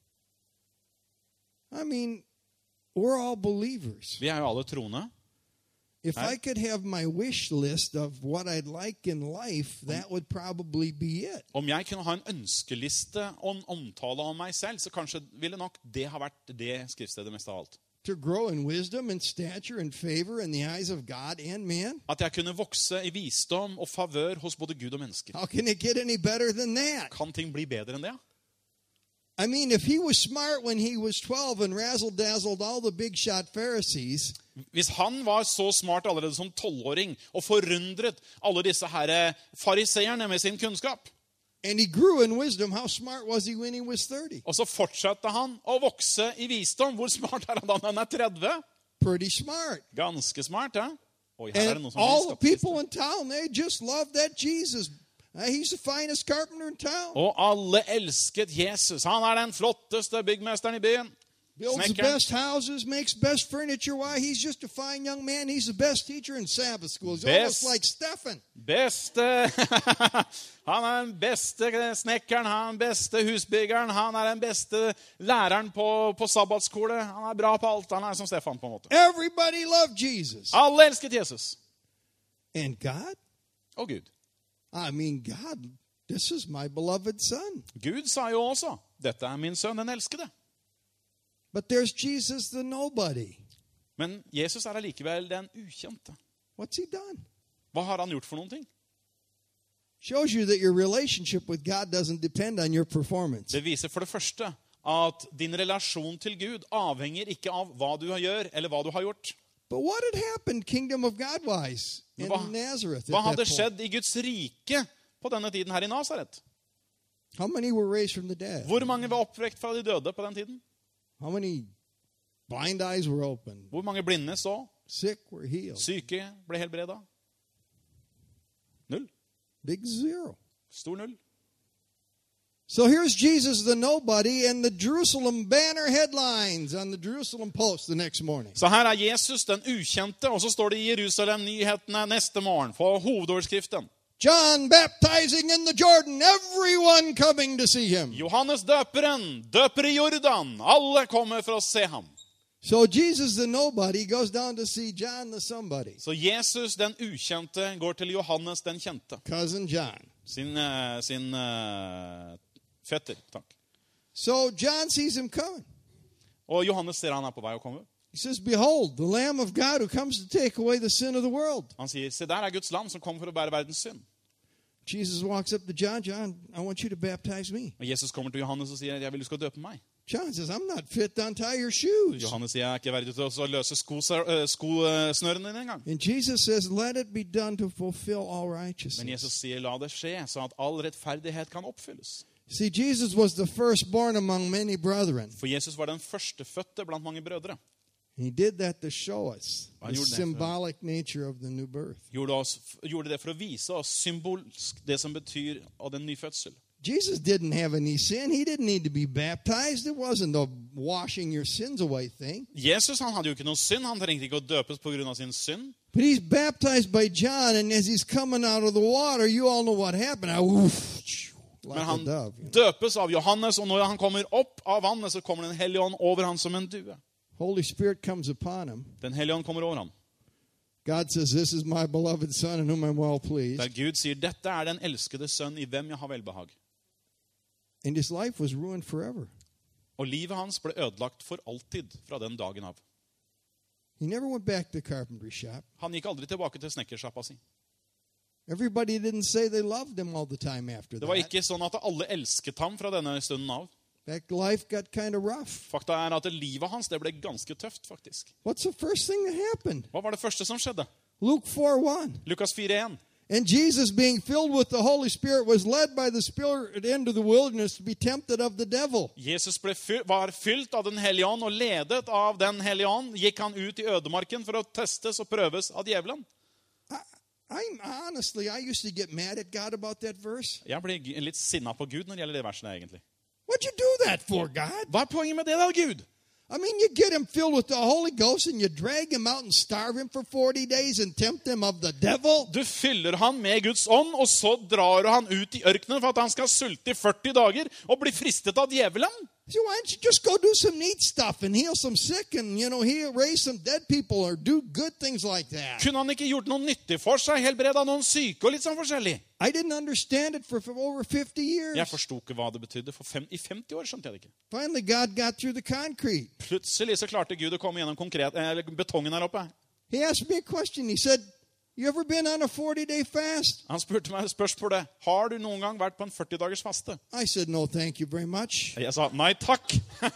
I mean, we're all believers. Vi er jo alle troende. If I could have my wish list of what I'd like in life, that would probably be it. Om jeg kunne ha en ønskeliste og en omtale om meg selv, så kanskje ville nok det ha vært det skriftstedet mest av alt. To grow in wisdom and stature and favor in the eyes of God and man? At jeg kunne vokse i visdom og favør hos både Gud og mennesker. How can it get any better than that? Kan ting bli bedre enn det? I mean, if he was smart when he was twelve and razzle-dazzled all the big-shot Pharisees, hvis han var så smart allerede som tolvåring og forundret alle disse her fariseerne med sin kunnskap, and he grew in wisdom, how smart was he when he was thirty? og så fortsatte han å vokse i visdom, hvor smart er han da når han er tretti? Pretty smart. Ganske smart, ja. Oi, her er det And noen som all the vil people in town, they just loved that Jesus. Uh, he's the finest carpenter in town. Og alle elsket Jesus. Han er den flotteste byggmesteren i byen. Builds the Snekkeren. best houses, makes best furniture. Why? He's just a fine young man. He's the best teacher in Sabbath school. He's Best. almost like Stephen. Beste Han er den beste snekkeren, han er den beste husbyggeren, han er den beste læreren på, på sabbatskole. Han er bra på alt. Han er som Stefan på en måte. Everybody loved Jesus. Alle elsket Jesus. And God? Og Gud. I mean, God, this is my beloved son. Gud sa jo også, dette er min sønn, den elskede. But there's Jesus, the nobody. Men Jesus er allikevel den ukjente. What's he done? Hva har han gjort for noen ting? Shows you that your relationship with God doesn't depend on your performance. Det viser for det første at din relasjon til Gud avhenger ikke av hva du gjør eller hva du har gjort. But what had happened, kingdom of God-wise, in Hva, Nazareth hva at hadde that point? skjedd i Guds rike på denne tiden her i Nazaret? How many were raised from the dead? Hvor mange var oppvekt fra de døde på den tiden? How many blind eyes were opened? Hvor mange blinde så? Sick were healed? Syke ble helbredet? Null. Big zero. Stor null. So here's Jesus the nobody and the Jerusalem banner headlines on the Jerusalem Post the next morning. Så her er Jesus den ukjente, og så står det i Jerusalem-nyhetene neste morgen på hovedoverskriften. John baptizing in the Jordan, everyone coming to see him. Johannes døperen, døper i Jordan. Alle kommer for å se ham. So Jesus the nobody goes down to see John the somebody. Så Jesus den ukjente går til Johannes den kjente. Cousin John. Sin, uh, sin uh, fetter, takk. So John sees him coming. Og Johannes ser han er på vei å komme. He says, behold, the Lamb of God who comes to take away the sin of the world. Han sier, se der er Guds lam som kommer for å bære verdens synd. Jesus walks up to John. John, I want you to baptize me. Og Jesus kommer til Johannes og sier, jeg vil du skal døpe meg. John says, I'm not fit to untie your shoes. Johannes sier, jeg er ikke verdig til å løse skosnørene sko, dine en gang. And Jesus says, let it be done to fulfill all Men righteousness. Jesus sier, la det skje, så at all rettferdighet kan oppfylles. See, Jesus was the firstborn among many brethren. For Jesus var den førstefødte blant mange brødre. He did that to show us Han the gjorde det for- symbolic nature of the new birth. Gjorde, oss, gjorde det for å vise oss symbolsk det som betyr av den nyfødsel. Jesus didn't have any sin. He didn't need to be baptized. It wasn't a washing your sins away thing. Jesus han hadde jo ikke noe synd. Han trengte ikke å døpes på grunn av sin synd. But he's baptized by John, and as he's coming out of the water, you all know what happened. I, woof, like Men a han dove. You know. døpes av Johannes, og når han kommer opp av vannet, så kommer den hellige ånd over han som en due. Holy Spirit comes upon him. Den hellige ånd kommer over ham. God says, this is my beloved son in whom I'm well pleased. Der Gud sier, dette er den elskede sønn i hvem jeg har velbehag. And his life was ruined forever. Og livet hans ble ødelagt for alltid fra den dagen av. He never went back to the carpentry shop. Han gikk aldri tilbake til snekkersjappa si. Everybody didn't say they loved him all the time after Det var that. ikke sånn at alle elsket ham fra denne stunden av. In fact, life got kind of rough. Fakta er at livet hans det ble ganske tøft, faktisk. What's the first thing that happened? Hva var det første som skjedde? Luke four one. Lukas fire en. And Jesus, being filled with the Holy Spirit, was led by the Spirit into the wilderness to be tempted of the devil. Jesus ble fy- var fylt av den hellige ånd, og ledet av den hellige ånd gikk han ut i ødemarken for å testes og prøves av djevelen. I, I'm honestly, I used to get mad at God about that verse. Jeg blir g- litt sinna på Gud når det gjelder det verset der, egentlig. What'd you do that for, God? Hva er poenget med det da, Gud? I mean, you get him filled with the Holy Ghost and you drag him out and starve him for forty days and tempt him of the devil. Du fyller han med Guds ånd, og så drar du han ut i ørkenen for at han skal sulte i førti dager og bli fristet av djevelen. So why don't you just go do some neat stuff and heal some sick and, you know, heal, raise some dead people or do good things like that? Kunne han ikke gjort noe nyttig for seg, helbreda noen syke og litt sånn forskjellig? I didn't understand it for, for over fifty years. Jeg forsto ikke hva det betydde. For fem, I femti år skjønte jeg det ikke. Finally, God got through the concrete. Plutselig så klarte Gud å komme gjennom konkret, eller betongen her oppe. He asked me a question. He said, you ever been on a forty-day fast? Han spurte meg spørsmålet, har du noen gang vært på en førti dagers faste? I said, no, thank you very much. Jeg sa, nei takk.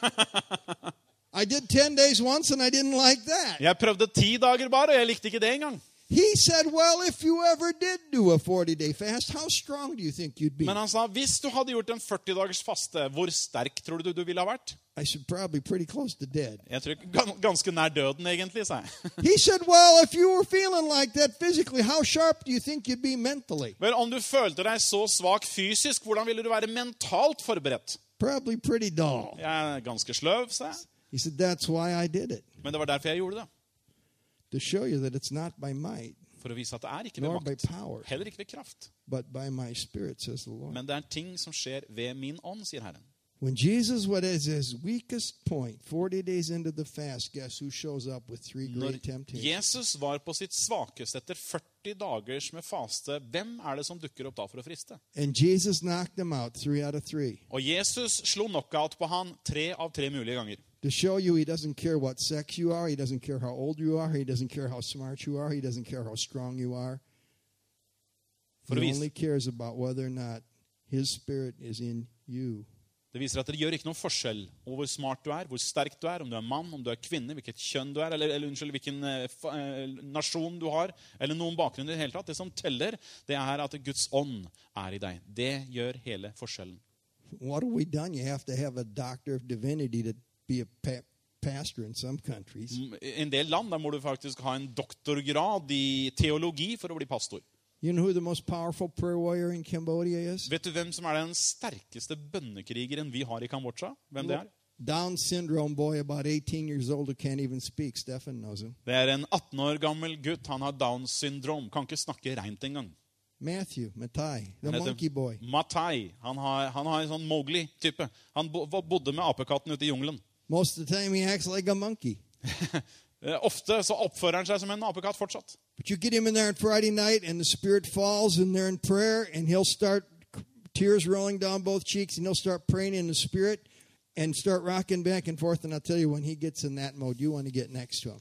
I did ten days once and I didn't like that. Jeg prøvde ti dager bare, og jeg likte ikke det engang. He said, well, if you ever did do a forty-day fast, how strong do you think you'd be? Men han sa, hvis du hadde gjort en førti dagers faste, hvor sterk tror du du ville ha vært? I said, probably pretty close to dead. Jeg tror gan- ganske nær døden egentlig, sa jeg. He said, well, if you were feeling like that physically, how sharp do you think you'd be mentally? Vel, om du følte deg så svak fysisk, hvordan ville du være mentalt forberedt? Probably pretty dull. Jeg er ganske sløv, sa jeg. He said, that's why I did it. Men det var derfor jeg gjorde det. To show you that it's not by might, For å vise at det er ikke ved nor by makt, power, heller ikke ved kraft. but by my spirit, says the Lord. Men det er ting som skjer ved min ånd, sier Herren. When Jesus was at his weakest point, forty days into the fast, guess who shows up with three Når great temptations? Jesus var på sitt svakeste etter førti dagers med faste, hvem er det som dukker opp da for å friste? And Jesus knocked them out three out of three. Og Jesus slo knockout på han tre av tre mulige ganger. To show you he doesn't care what sex you are, he doesn't care how old you are, he doesn't care how smart you are, he doesn't care how strong you are. For å He vise, only cares about whether or not his spirit is in you. det viser at det gjør ikke noen forskjell over hvor smart du er, hvor sterk du er, om du er mann, om du er kvinne, hvilket kjønn du er, eller, eller unnskyld, hvilken eh, fa, eh, nasjon du har, eller noen bakgrunn i det hele tatt. Det som teller, det er at Guds ånd er i deg. Det gjør hele forskjellen. What have we done? You have to have a doctor of divinity to be a pa- pastor in some countries. I en del land der må du faktisk ha en doktorgrad i teologi for å bli pastor. You know who the most powerful prayer warrior in Cambodia is? Vet du hvem som er den sterkeste bønnekrigeren vi har i Kambodsja? Hvem det er? Down syndrome boy, about eighteen years old, who can't even speak. Stefan knows him. Det er en atten år gammel gutt. Han har Downs syndrom. Kan ikke snakke rent engang. Matthew, Matai, the Han heter monkey boy. Matai. Han har, han har en sånn Mowgli-type. Han bo, bodde med apekatten ute i jungelen. Most of the time he acts like a monkey. Eh, Ofte så oppfører han seg som en apekatt fortsatt. But you get him in there on Friday night and the Spirit falls and they're in prayer and he'll start tears rolling down both cheeks and he'll start praying in the Spirit and start rocking back and forth. And I'll tell you, when he gets in that mode, you want to get next to him.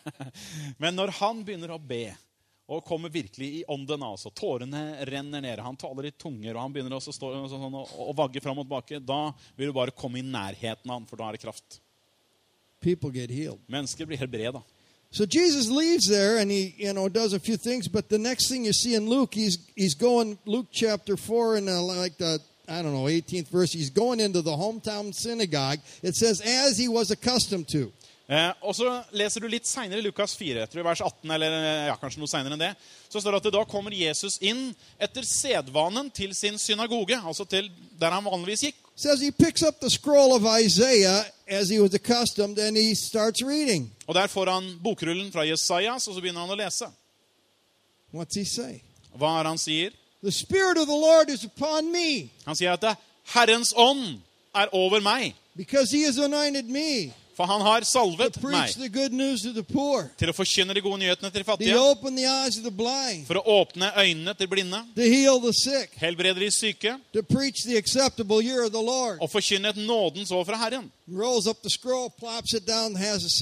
Men når han begynner å be, og kommer virkelig i ånden, altså, tårene renner ned, han taler i tunger, og han begynner også å stå sånn, og, og vagge fram og tilbake, da vil du bare komme i nærheten av han, for da er det kraft. People get healed. Mennesker blir helbredet. So Jesus leaves there and he, you know, does a few things. But the next thing you see in Luke, he's he's going, Luke chapter four and uh, like the, I don't know, eighteenth verse, he's going into the hometown synagogue. It says, as he was accustomed to. Eh, og så leser du litt senere i Lukas fire, etter vers atten, eller ja, kanskje noe senere enn det, så står det at da kommer Jesus inn etter sedvanen til sin synagoge, altså til der han vanligvis gikk. It says he picks up the scroll of Isaiah as he was accustomed and he starts reading. Og der får han bokrullen fra Jesajas, og så begynner han å lese. What's he say? Hva er han sier? The Spirit of the Lord is upon me Han sier at det, Herrens ånd er over meg, because he has anointed me for han har to salvet meg preach the good news to the poor, til å forkynne de gode nyhetene til de to fattige, open the eyes of the blind, for å åpne øynene til blinde, to heal the sick, helbrede de syke, to preach the acceptable year of the Lord. og forkynne et nådens år fra Herren. Rolls up the scroll, plops it down, and has a seat.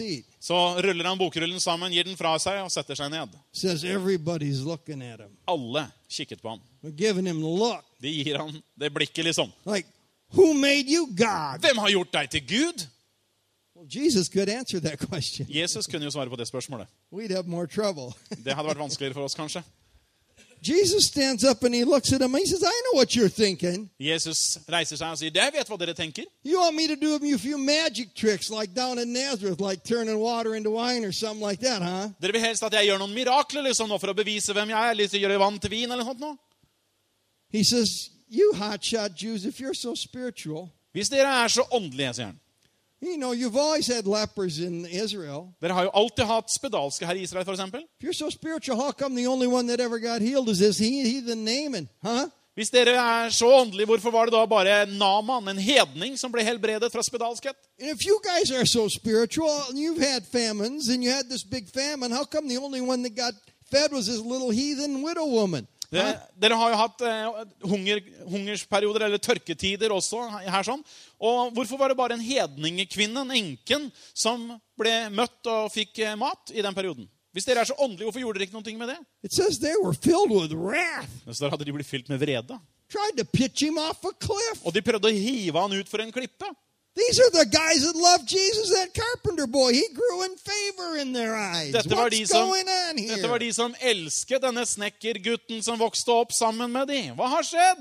Så ruller han bokrullen sammen, gir den fra seg og setter seg ned. Says everybody's looking at him. Alle kikket på ham. We're giving him the look. De gir han det blikket liksom. Like, who made you God? Hvem har gjort deg til Gud? Well, Jesus could answer that question. Jesus kunne jo svare på det spørsmålet. We'd have more trouble. Det hadde vært vanskeligere for oss kanskje. Jesus stands up and he looks at him and he says, I know what you're thinking. Jesus reiser seg og sier, jeg vet hva dere tenker. You want me to do a few magic tricks like down in Nazareth, like turning water into wine or something like that, huh? Dere vil helst at jeg gjør noen mirakler liksom nå for å bevise hvem jeg er, eller gjøre vann til vin eller noe sånt nå. He says, you hotshot Jews, if you're so spiritual, Hvis dere er så åndelige, sier han. you know, you've always had lepers in Israel. Dere har jo alltid hatt spedalske her i Israel, for eksempel. If you're so spiritual, how come the only one that ever got healed is this he, heathen Naaman, huh? Hvis dere er så åndelige, hvorfor var det da bare Naaman, en hedning, som ble helbredet fra spedalskhet? And if you guys are so spiritual, and you've had famines, and you had this big famine, how come the only one that got fed was this little heathen widow woman? Det, dere har jo hatt eh, hunger, hungersperioder, eller tørketider også her sånn. Og hvorfor var det bare en hedningekvinne, en enken, som ble møtt og fikk eh, mat i den perioden? Hvis dere er så åndelige, hvorfor gjorde dere ikke noe med det? It says they were filled with wrath. Så der hadde de blitt fylt med vrede. Tried to pitch him off a cliff. Og de prøvde å hive han ut for en klippe. These are the guys that love Jesus, that carpenter boy. He grew in favor in their eyes. Dette var, de What's som, going on here? dette var de som elsket denne snekkergutten som vokste opp sammen med de. Hva har skjedd?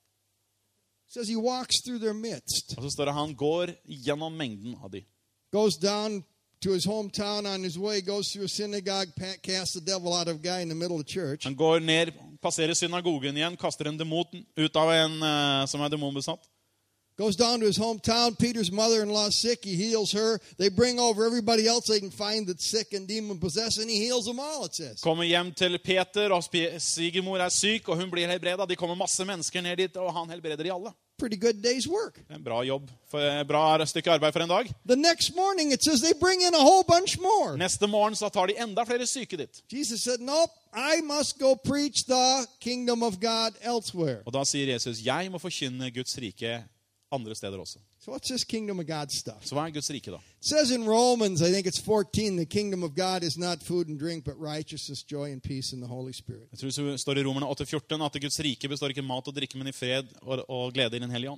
It says he walks through their midst. Og så står det han går gjennom mengden av de. Goes down to his hometown on his way, goes through a synagogue, pa- casts the devil out of a guy in the middle of church. Han går ned, passerer synagogen igjen, kaster en demon ut av en uh, som er demonbesatt. Goes down to his hometown. Peter's mother-in-law is sick. He heals her. They bring over everybody else they can find that's sick and demon-possessed, and he heals them all, it says. Kommer hjem til Peter, og svigermor er syk, og hun blir helbredet. De kommer masse mennesker ned dit, og han helbreder de alle. Pretty good day's work. En bra jobb, for, bra stykke arbeid for en dag. The next morning, it says they bring in a whole bunch more. Neste morgen så tar de enda flere syke dit. Jesus said, nope, I must go preach the kingdom of God elsewhere. Og da sier Jesus, jeg må forkynne Guds rike andre steder også. So what's this kingdom of God stuff? Så hva er Guds rike da? It says in Romans, I think it's fourteen, the kingdom of God is not food and drink, but righteousness, joy, and peace in the Holy Spirit. Jeg tror det står i Romerne åtte fjorten at Guds rike består ikke mat og drikke, men i fred og, og glede i den hellige ånd.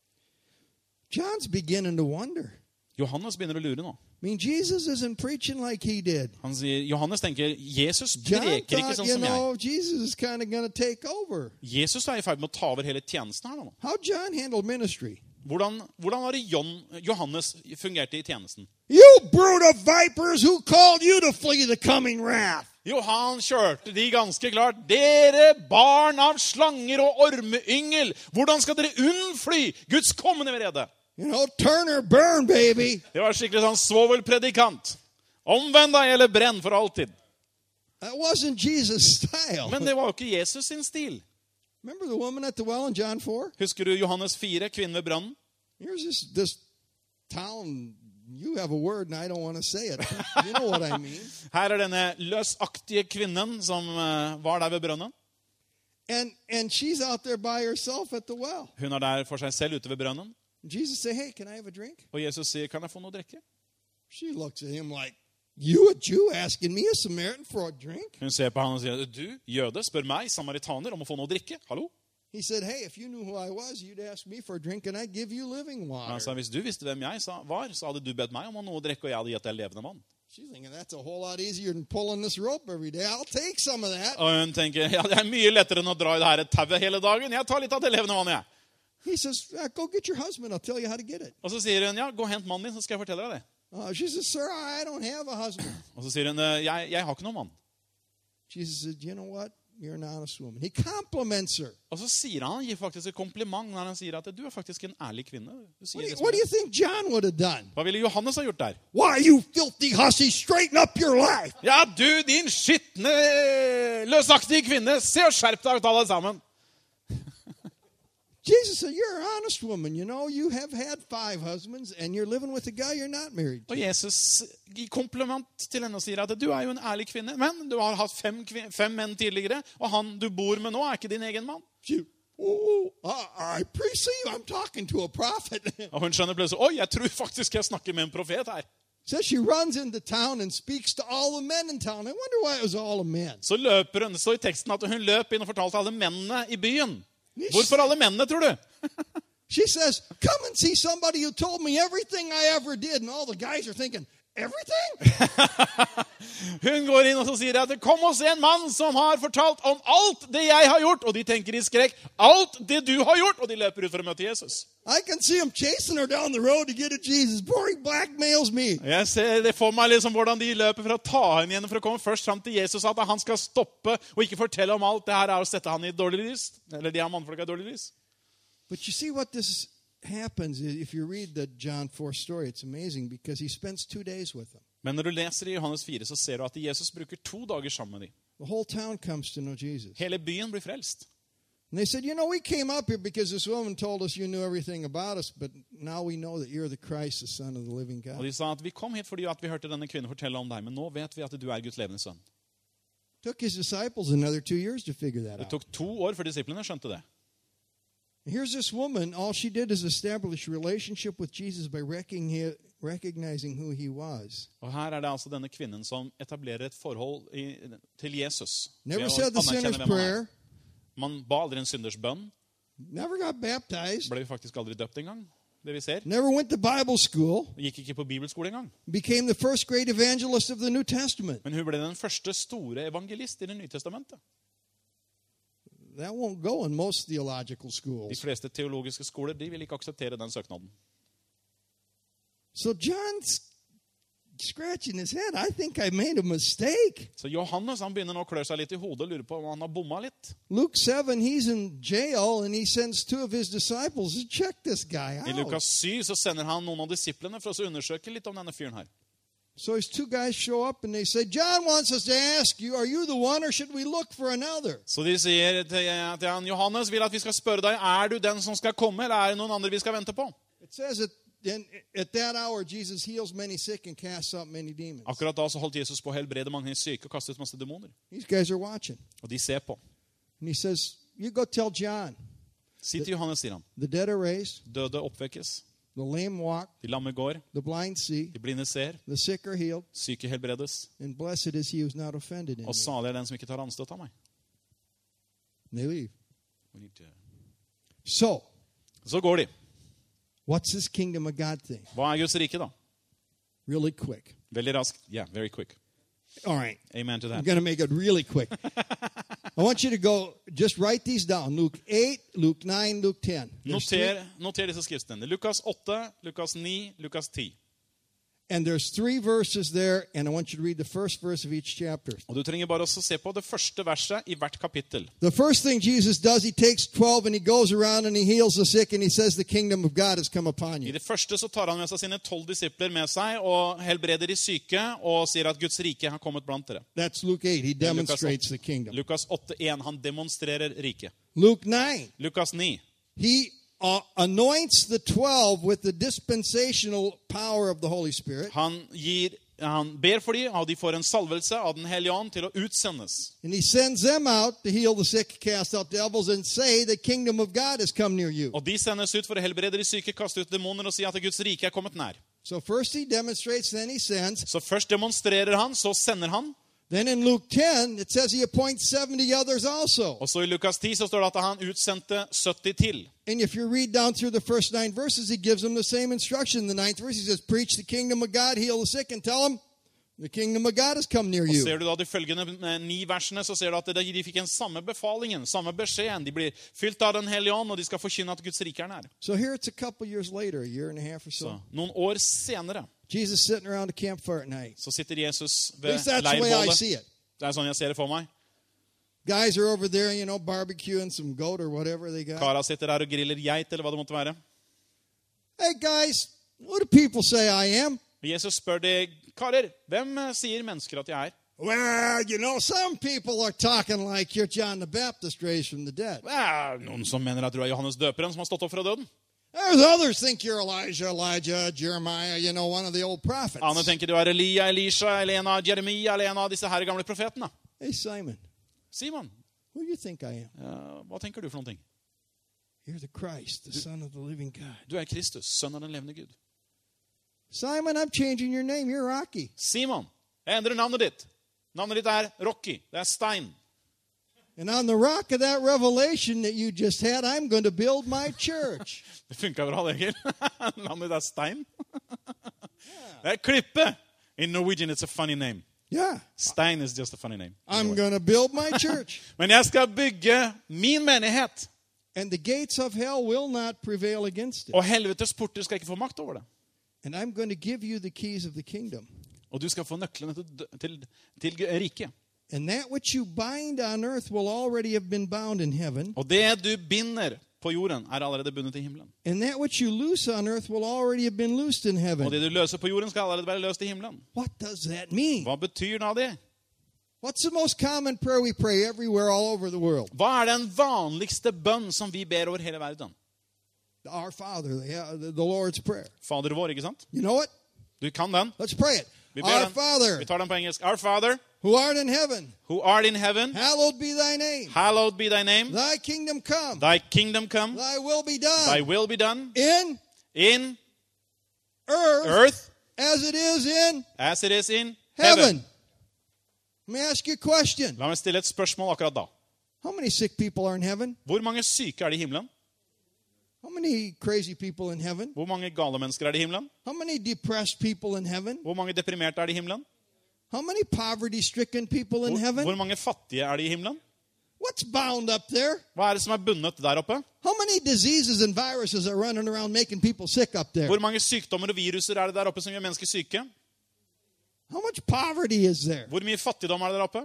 John's beginning to wonder. Johannes begynner å lure nå. I mean, Jesus isn't preaching like he did. Han sier, Johannes tenker, Jesus John preker ikke thought, sånn you som jeg. know, Jesus is kind of going to take over. Jesus er i ferd med å ta over hele tjenesten her nå. How John handled ministry? Hvordan, hvordan var det John, Johannes fungerte i tjenesten? You brood of vipers, who called you to flee the coming wrath? Jo, han kjørte de ganske klart. Dere barn av slanger og ormeyngel, hvordan skal dere unnfly Guds kommende vrede? You know, turn or burn, baby. Det var skikkelig sånn svovelpredikant. Omvend deg eller brenn for alltid. That wasn't Jesus' style. Men det var jo ikke Jesus sin stil. Remember the woman at the well in John four? Husker du Johannes fire, kvinnen ved brønnen? Here's this, this town. You have a word, and I don't want to say it. You know what I mean. Her er denne løsaktige kvinnen som uh, var der ved brønnen. And, and she's out there by herself at the well. Hun er der for seg selv ute ved brønnen. Jesus said, hey, can I have a drink? Og Jesus sier, kan jeg få noe å drikke? She looks at him like, you a Jew asking me, a Samaritan, for a drink? Hun ser på han og sier, du, jøde, spør meg, samaritaner, om å få noe å drikke. Hallo? He said, hey, if you knew who I was, you'd ask me for a drink, and I'd give you living water. Han sa, hvis du visste hvem jeg var, så hadde du bedt meg om noe å drikke, og jeg hadde gitt deg levende vann. She's thinking, that's a whole lot easier than pulling this rope every day. I'll take some of that. Og hun tenker, ja, det er mye lettere enn å dra i det her tauet hele dagen. Jeg tar litt av det levende vannet, jeg. He says, go get your husband. I'll tell you how to get it. Og så sier hun, ja, gå og hent mannen din, så skal jeg fortelle deg det. Uh, she says, sir, I don't have a husband. Og så sier hun, jeg, jeg har ikke noen mann. Jesus said, you know what? You're an honest woman. He compliments her. Og så sier han, han gir faktisk et kompliment når han sier at du er faktisk en ærlig kvinne. Du sier What do, you, det som what do er. you think John would have done? Hva ville Johannes ha gjort der? Why, you filthy hussy, straighten up your life. Ja, du, din skittne, løsaktige kvinne, se og skjerp deg ut alle sammen. Jesus said, you're an honest woman. You know, you have had five husbands, and you're living with a guy you're not married to. Og Jesus gir kompliment til henne og sier at du er jo en ærlig kvinne, men du har hatt fem, kvin- fem menn tidligere, og han du bor med nå er ikke din egen mann. She, oh, I, I perceive I'm talking to a prophet. Og hun skjønner plutselig, oi, jeg tror faktisk jeg snakker med en profet her. says she runs into town and speaks to all the men in town. I wonder why it was all the men. Så løper hun, så i teksten at hun løp inn og fortalte alle mennene i byen. Hvorfor alle mennene, tror du? She says, come and see somebody who told me everything I ever did. And all the guys are thinking, everything? Hun går inn og så sier at kom og se en mann som har fortalt om alt det jeg har gjort. Og de tenker i skrekk, alt det du har gjort. Og de løper ut for å møte Jesus. I can see him chasing her down the road to get at Jesus before he blackmails me. Jeg ser det for meg liksom hvordan de løper for å ta henne igjen, for å komme først frem til Jesus, at han skal stoppe og ikke fortelle om alt det her er å sette han i et dårlig lys. Eller de her mannfolka i et dårlig lys. But you see what this happens is, if you read the John four story, it's amazing because he spends two days with them. Men når du leser i Johannes fire, så ser du at Jesus bruker to dager sammen med dem. The whole town comes to know Jesus. Hele byen blir frelst. And they said, you know, we came up here because this woman told us you knew everything about us, but now we know that you're the Christ, the Son of the living God. Og de sa at vi kom hit fordi at vi hørte denne kvinnen fortelle om deg, men nå vet vi at du er Guds levende sønn. Took his disciples another two years to figure that Det out. tok to år for disiplene skjønte det. Here's this woman, all she did is establish a relationship with Jesus by recognizing who he was. Og her er det altså denne kvinnen som etablerer et forhold i, til Jesus. Never Ved å said the anerkjenne sinner's hvem han er. prayer. Man ba aldri en synders bønn. Never got baptized. Ble faktisk aldri døpt engang, det vi ser. Never went to Bible school. Gikk ikke på bibelskole engang. Became the first great evangelist of the New Testament. Men hun ble den første store evangelist i Det nye testamentet. That won't go in most theological De schools. fleste teologiske skoler de vil ikke akseptere den søknaden. So John's scratching his head. I think I made a mistake. Så Johannes han begynner nå å klø seg litt i hodet og lurer på om han har bomma litt. Luke seven, he's in jail, and he sends two of his disciples to check this guy I out. Lukas syv så sender han noen av disiplene for å undersøke litt om denne fyren her. So his two guys show up, and they say, John wants us to ask you, are you the one, or should we look for another? Så de sier til til han, Johannes vil at vi skal spørre deg, er du den som skal komme, eller er det noen andre vi skal vente på? It says that then at that hour, Jesus heals many sick and casts out many demons. Akkurat da så holdt Jesus på å helbrede mange syke og kaste ut masse demoner. These guys are watching. Og de ser på. And he says, you go tell John, Si til Johannes, sier han, the dead are raised, døde oppvekkes, the lame walk, de lamme går, the blind see, de blinde ser, the sick are healed, syke helbredes, and blessed is he who's not offended in og me. salig er den som ikke tar anstøt av meg. And they leave. So, Så går de. what's this kingdom of God thing? Hva er Guds rike da? Really quick. Veldig raskt. Yeah, very quick. All right. Amen to I'm that. going to make it really quick. I want you to go, just write these down. Luke eight, Luke nine, Luke ten. There's three- Noter, noter disse skriftene. Lukas åtte, Lukas ni, Lukas ti. and there's three verses there, and I want you to read the first verse of each chapter. Og du trenger bare også se på det første verset i hvert kapittel. The first thing Jesus does, he takes twelve and he goes around and he heals the sick and he says the kingdom of God has come upon I you. det første så tar han med seg sine tolv disipler med seg og helbreder de syke og sier at Guds rike har kommet blant dere. That's Luke eight. He Det er Lukas demonstrates åtte. the kingdom. Lukas åtte én, han demonstrerer riket. Luke nine, Lukas ni, he uh, anoints the twelve with the dispensational power of the Holy Spirit. han, gir, han ber for dem, og de får en salvelse av den hellige ånd til å utsendes. And he sends them out to heal the sick, cast out devils, and say the kingdom of God has come near you. Og de sendes ut for å helbrede de syke, kaste ut demoner og si at Guds rike er kommet nær. So first he demonstrates, then he sends. Så først demonstrerer han, så sender han. Then in Luke ten, it says he appoints seventy others also. Og så i Lukas ti så står det at han utsendte sytti til. And if you read down through the first nine verses, he gives them the same instruction. The ninth verse, he says, preach the kingdom of God, heal the sick, and tell them the kingdom of God has come near Og you. ser du da de følgende ni versene, så ser du at de fikk en samme befalingen, samme beskjeden. De blir fylt av den hellige ånd, og de skal forkynne at Guds rike er nær. So here it's a couple years later, a year and a half or Så so. noen år senere Jesus sitting around a campfire at night. så sitter Jesus At ved least that's the way I leirbålet. see it. Det er sånn jeg ser det for meg. Guys are over there, you know, barbecuing some goat or whatever they got. Kara sitter der og griller geit, eller hva det måtte være. Hey guys, who do people say I am? Og Jesus spør de, karer, hvem eh, sier mennesker at jeg er? Well, you know, some people are talking like you're John the Baptist raised from the dead. Det er noen som mener at du er Johannes døperen som har stått opp fra døden. There's others think you're Elijah, Elijah, Jeremiah, you know, one of the old prophets. Andre tenker du er Elia, Elisha, eller en av Jeremia, eller en av disse her gamle profetene. Hey, Simon, Simon, who do you think I am? ja, hva tenker du for noen ting? You're the Christ, the Son of the living God. Du er Kristus, sønn av den levende Gud. Simon, I'm changing your name. You're Rocky. Simon, jeg endrer navnet ditt. Navnet ditt er Rocky. Det er Stein. And on the rock of that revelation that you just had, I'm going to build my church. Det funka bra, det, Egil. Navnet ditt er Stein. Det er klippe. In Norwegian, it's a funny name. Yeah. Stein is just a funny name. I'm going to build my church. Men jeg skal bygge min menighet. And the gates of hell will not prevail against it. Og helvetes porter skal ikke få makt over det. And I'm going to give you the keys of the kingdom. Og du skal få nøklene til, til, til riket. And that which you bind on earth will already have been bound in heaven. Og det du binder på jorden, er allerede bundet i himmelen. And that which you loose on earth will already have been loosed in Og heaven. det du løser på jorden, skal allerede være løst i himmelen. What does that mean? Hva betyr da det? What's the most common prayer we pray everywhere all over the world? Hva er den vanligste bønn som vi ber over hele verden? Our Father, the, the Lord's Prayer. Fader vår, ikke sant? You know what? Du kan den. Let's pray it. Vi ber Our den. Father, Vi tar den på engelsk. Our Father, who art in heaven, who art in heaven, hallowed be thy name. hallowed be thy name. Thy kingdom come. Thy kingdom come. Thy will be done. Thy will be done In in earth, earth as it is in as it is in heaven. heaven. Let me ask you a question. La meg stille et spørsmål akkurat da. How many sick people are in heaven? Hvor mange syke er det i himmelen? How many crazy people in heaven? Hvor mange gale mennesker er det i himmelen? How many depressed people in heaven? Hvor mange deprimerte er det i himmelen? How many poverty-stricken people in Hvor, heaven? hvor mange fattige er det i himmelen? What's bound up there? Hva er det som er bundet der oppe? How many diseases and viruses are running around making people sick up there? Hvor mange sykdommer og viruser er det der oppe som gjør mennesker syke? How much poverty is there? Hvor mye fattigdom er det der oppe?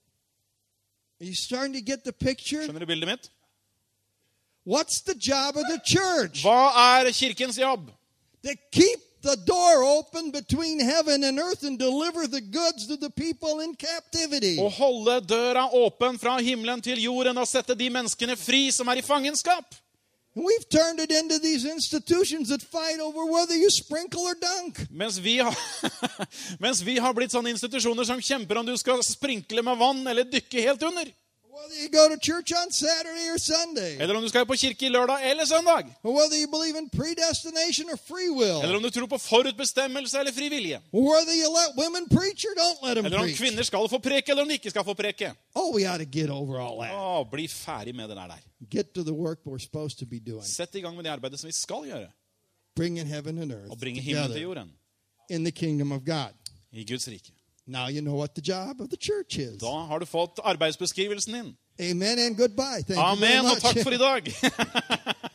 Are you starting to get the picture? Skjønner du bildet mitt? What's the job of the church? Hva er kirkens jobb? To keep the door open between heaven and earth and deliver the goods to the people in captivity. Å holde døra åpen fra himmelen til jorden og sette de menneskene fri som er i fangenskap. And we've turned it into these institutions that fight over whether you sprinkle or dunk. Mens vi har, mens vi har blitt sånne institusjoner som kjemper om du skal sprinkle med vann eller dykke helt under. Whether you go to church on Saturday or Sunday. Eller om du skal på kirke i lørdag eller søndag. Or whether you believe in predestination or free will. Eller om du tror på forutbestemmelse eller frivillige. Or whether you let women preach or don't let them Eller om preach. kvinner skal få preke eller om de ikke skal få preke. Oh, we ought to get over all that. Å, bli ferdig med det der der. Get to the work we're supposed to be doing. Sett i gang med det arbeidet som vi skal gjøre. Bringing heaven and earth Og bringe himmelen til together jorden. in the kingdom of God. I Guds rike. Now you know what the job of the church is. Da har du fått arbeidsbeskrivelsen din. Amen and goodbye. Thank you very Amen og much. takk for i dag.